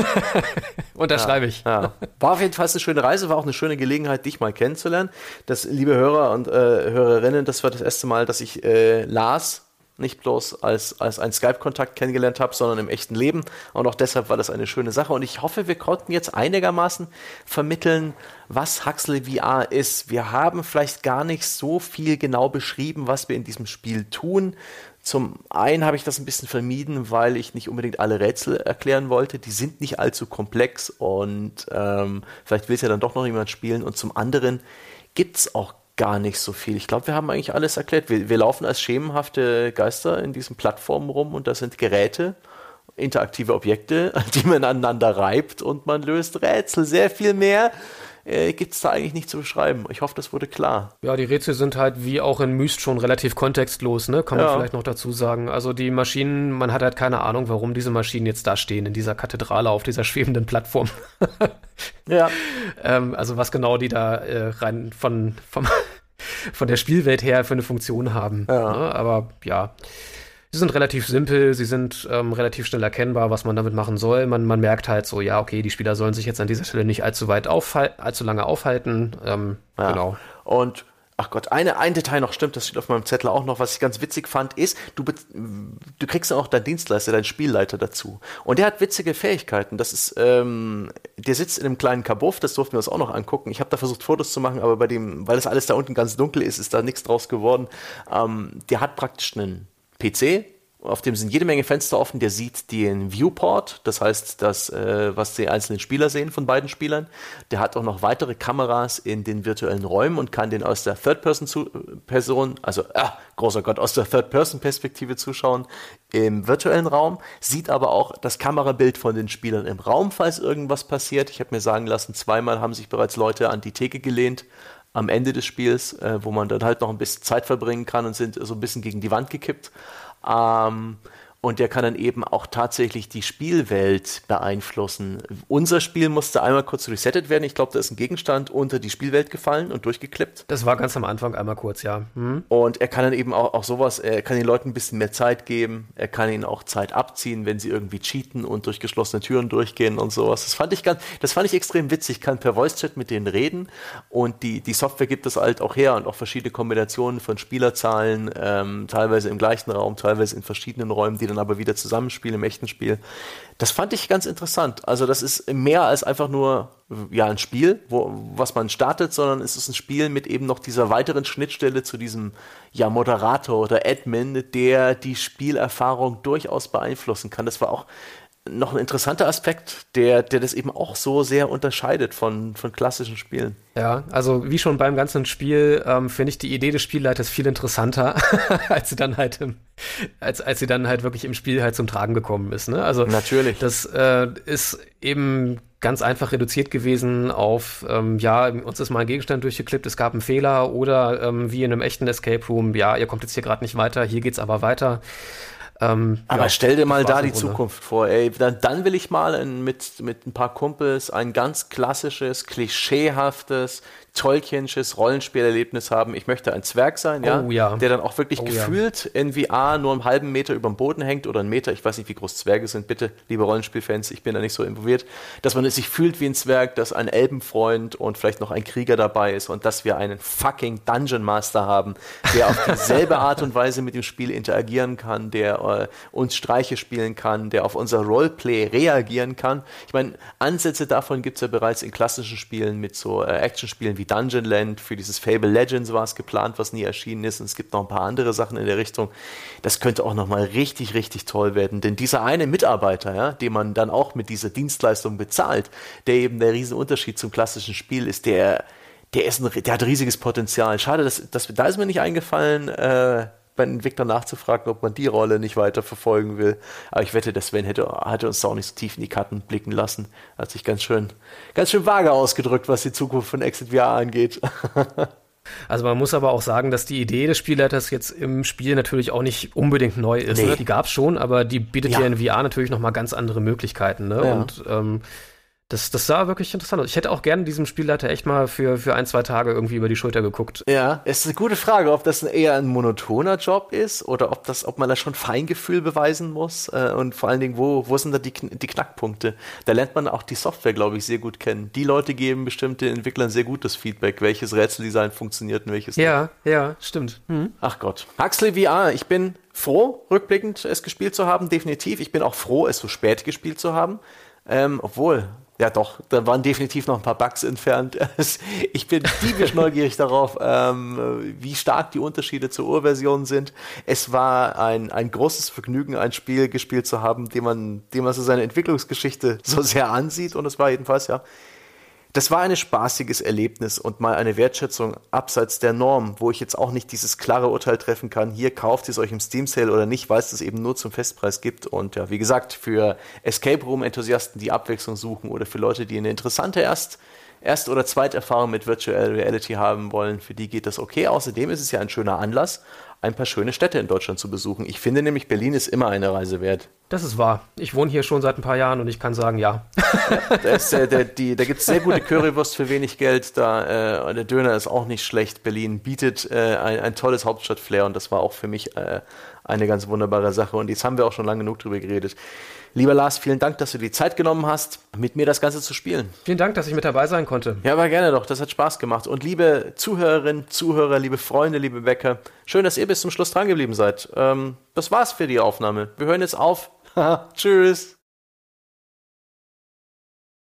Unterschreibe ja, ich. Ja. War auf jeden Fall eine schöne Reise, war auch eine schöne Gelegenheit, dich mal kennenzulernen. Das, liebe Hörer und äh, Hörerinnen, das war das erste Mal, dass ich äh, Lars nicht bloß als, als einen Skype-Kontakt kennengelernt habe, sondern im echten Leben. Und auch deshalb war das eine schöne Sache. Und ich hoffe, wir konnten jetzt einigermaßen vermitteln, was Huxley V R ist. Wir haben vielleicht gar nicht so viel genau beschrieben, was wir in diesem Spiel tun. Zum einen habe ich das ein bisschen vermieden, weil ich nicht unbedingt alle Rätsel erklären wollte. Die sind nicht allzu komplex, und ähm, vielleicht will es ja dann doch noch jemand spielen. Und zum anderen gibt es auch gar nicht so viel. Ich glaube, wir haben eigentlich alles erklärt. Wir, wir laufen als schemenhafte Geister in diesen Plattformen rum, und da sind Geräte, interaktive Objekte, die man aneinander reibt, und man löst Rätsel. Sehr viel mehr äh, gibt es da eigentlich nicht zu beschreiben. Ich hoffe, das wurde klar. Ja, die Rätsel sind halt wie auch in Myst schon relativ kontextlos, ne? Kann man Ja. vielleicht noch dazu sagen. Also die Maschinen, man hat halt keine Ahnung, warum diese Maschinen jetzt da stehen, in dieser Kathedrale auf dieser schwebenden Plattform. Ja. ähm, also was genau die da äh, rein von, vom, von der Spielwelt her für eine Funktion haben. Ja. Ne? Aber ja, sie sind relativ simpel, sie sind ähm, relativ schnell erkennbar, was man damit machen soll. Man, man merkt halt so, ja, okay, die Spieler sollen sich jetzt an dieser Stelle nicht allzu weit aufhalten, allzu lange aufhalten. Ähm, Ja. Genau. Und, ach Gott, eine, ein Detail noch, stimmt, das steht auf meinem Zettel auch noch, was ich ganz witzig fand, ist, du, be- du kriegst dann auch deinen Dienstleister, deinen Spielleiter dazu. Und der hat witzige Fähigkeiten. Das ist, ähm, der sitzt in einem kleinen Kabuff, das durften wir uns auch noch angucken. Ich habe da versucht, Fotos zu machen, aber bei dem, weil das alles da unten ganz dunkel ist, ist da nichts draus geworden. Ähm, der hat praktisch einen P C, auf dem sind jede Menge Fenster offen, der sieht den Viewport, das heißt, das, äh, was die einzelnen Spieler sehen von beiden Spielern. Der hat auch noch weitere Kameras in den virtuellen Räumen und kann den aus der Third-Person, also, ah, großer Gott, aus der Third-Person-Perspektive zuschauen im virtuellen Raum, sieht aber auch das Kamerabild von den Spielern im Raum, falls irgendwas passiert. Ich habe mir sagen lassen, zweimal haben sich bereits Leute an die Theke gelehnt am Ende des Spiels, äh, wo man dann halt noch ein bisschen Zeit verbringen kann, und sind so ein bisschen gegen die Wand gekippt. Ähm, Und der kann dann eben auch tatsächlich die Spielwelt beeinflussen. Unser Spiel musste einmal kurz resettet werden. Ich glaube, da ist ein Gegenstand unter die Spielwelt gefallen und durchgeklippt. Das war ganz am Anfang einmal kurz, ja. Hm. Und er kann dann eben auch, auch sowas, er kann den Leuten ein bisschen mehr Zeit geben. Er kann ihnen auch Zeit abziehen, wenn sie irgendwie cheaten und durch geschlossene Türen durchgehen und sowas. Das fand ich ganz, das fand ich extrem witzig. Ich kann per Voice-Chat mit denen reden und die, die Software gibt das halt auch her und auch verschiedene Kombinationen von Spielerzahlen, ähm, teilweise im gleichen Raum, teilweise in verschiedenen Räumen, die dann aber wieder zusammenspielen im echten Spiel. Das fand ich ganz interessant. Also das ist mehr als einfach nur ja, ein Spiel, wo, was man startet, sondern es ist ein Spiel mit eben noch dieser weiteren Schnittstelle zu diesem ja, Moderator oder Admin, der die Spielerfahrung durchaus beeinflussen kann. Das war auch noch ein interessanter Aspekt, der, der das eben auch so sehr unterscheidet von, von klassischen Spielen. Ja, also wie schon beim ganzen Spiel ähm, finde ich die Idee des Spielleiters viel interessanter, als sie dann halt im, als, als sie dann halt wirklich im Spiel halt zum Tragen gekommen ist. Ne? Also natürlich. Das äh, ist eben ganz einfach reduziert gewesen auf, ähm, ja, uns ist mal ein Gegenstand durchgeklippt, es gab einen Fehler oder ähm, wie in einem echten Escape Room, ja, ihr kommt jetzt hier gerade nicht weiter, hier geht's aber weiter. Ähm, Aber ja, stell dir mal da die Runde. Zukunft vor, ey. Dann, dann will ich mal in, mit, mit ein paar Kumpels ein ganz klassisches, klischeehaftes, Tolkiensches Rollenspielerlebnis haben. Ich möchte ein Zwerg sein, ja, oh, ja. der dann auch wirklich oh, gefühlt ja. in V R nur einen halben Meter über dem Boden hängt oder einen Meter. Ich weiß nicht, wie groß Zwerge sind. Bitte, liebe Rollenspielfans, ich bin da nicht so involviert. Dass man sich fühlt wie ein Zwerg, dass ein Elbenfreund und vielleicht noch ein Krieger dabei ist und dass wir einen fucking Dungeon Master haben, der auf dieselbe Art und Weise mit dem Spiel interagieren kann, der äh, uns Streiche spielen kann, der auf unser Roleplay reagieren kann. Ich meine, Ansätze davon gibt es ja bereits in klassischen Spielen mit so äh, Actionspielen wie Dungeon Land. Für dieses Fable Legends war es geplant, was nie erschienen ist. Und es gibt noch ein paar andere Sachen in der Richtung. Das könnte auch nochmal richtig, richtig toll werden. Denn dieser eine Mitarbeiter, ja, den man dann auch mit dieser Dienstleistung bezahlt, der eben der Riesenunterschied zum klassischen Spiel ist, der, der, ist ein, der hat riesiges Potenzial. Schade, dass, dass, da ist mir nicht eingefallen, äh, bei Entwickler nachzufragen, ob man die Rolle nicht weiter verfolgen will. Aber ich wette, der Sven hätte, hatte uns da auch nicht so tief in die Karten blicken lassen. Hat sich ganz schön, ganz schön vage ausgedrückt, was die Zukunft von Exit V R angeht. Also man muss aber auch sagen, dass die Idee des Spielleiters jetzt im Spiel natürlich auch nicht unbedingt neu ist. Nee. Ne? Die gab es schon, aber die bietet ja in V R natürlich nochmal ganz andere Möglichkeiten. Ne? Ja. Und ähm, Das, das sah wirklich interessant aus. Ich hätte auch gerne diesem Spielleiter echt mal für, für ein, zwei Tage irgendwie über die Schulter geguckt. Ja, es ist eine gute Frage, ob das eher ein monotoner Job ist oder ob das, ob man da schon Feingefühl beweisen muss äh, und vor allen Dingen, wo, wo sind da die, die Knackpunkte? Da lernt man auch die Software, glaube ich, sehr gut kennen. Die Leute geben bestimmte Entwicklern sehr gutes Feedback, welches Rätseldesign funktioniert und welches ja, nicht. Ja, ja, stimmt. Mhm. Ach Gott. Huxley V R, ich bin froh, rückblickend es gespielt zu haben, definitiv. Ich bin auch froh, es so spät gespielt zu haben. Ähm, obwohl... Ja doch, da waren definitiv noch ein paar Bugs entfernt. Ich bin diebisch neugierig darauf, ähm, wie stark die Unterschiede zur Urversion sind. Es war ein, ein großes Vergnügen, ein Spiel gespielt zu haben, dem man, dem man so seine Entwicklungsgeschichte so sehr ansieht. Und es war jedenfalls, ja, das war ein spaßiges Erlebnis und mal eine Wertschätzung abseits der Norm, wo ich jetzt auch nicht dieses klare Urteil treffen kann, hier kauft ihr es euch im Steam Sale oder nicht, weil es das eben nur zum Festpreis gibt. Und ja, wie gesagt, für Escape Room Enthusiasten, die Abwechslung suchen oder für Leute, die eine interessante Erst- Erst- oder Zweiterfahrung mit Virtual Reality haben wollen, für die geht das okay. Außerdem ist es ja ein schöner Anlass, ein paar schöne Städte in Deutschland zu besuchen. Ich finde nämlich, Berlin ist immer eine Reise wert. Das ist wahr. Ich wohne hier schon seit ein paar Jahren und ich kann sagen, ja. Da, äh, da gibt es sehr gute Currywurst für wenig Geld. Da, äh, der Döner ist auch nicht schlecht. Berlin bietet äh, ein, ein tolles Hauptstadt-Flair und das war auch für mich äh, eine ganz wunderbare Sache. Und jetzt haben wir auch schon lange genug drüber geredet. Lieber Lars, vielen Dank, dass du die Zeit genommen hast, mit mir das Ganze zu spielen. Vielen Dank, dass ich mit dabei sein konnte. Ja, aber gerne doch. Das hat Spaß gemacht. Und liebe Zuhörerinnen, Zuhörer, liebe Freunde, liebe Bäcker, schön, dass ihr bis zum Schluss dran geblieben seid. Ähm, das war's für die Aufnahme. Wir hören jetzt auf. Tschüss.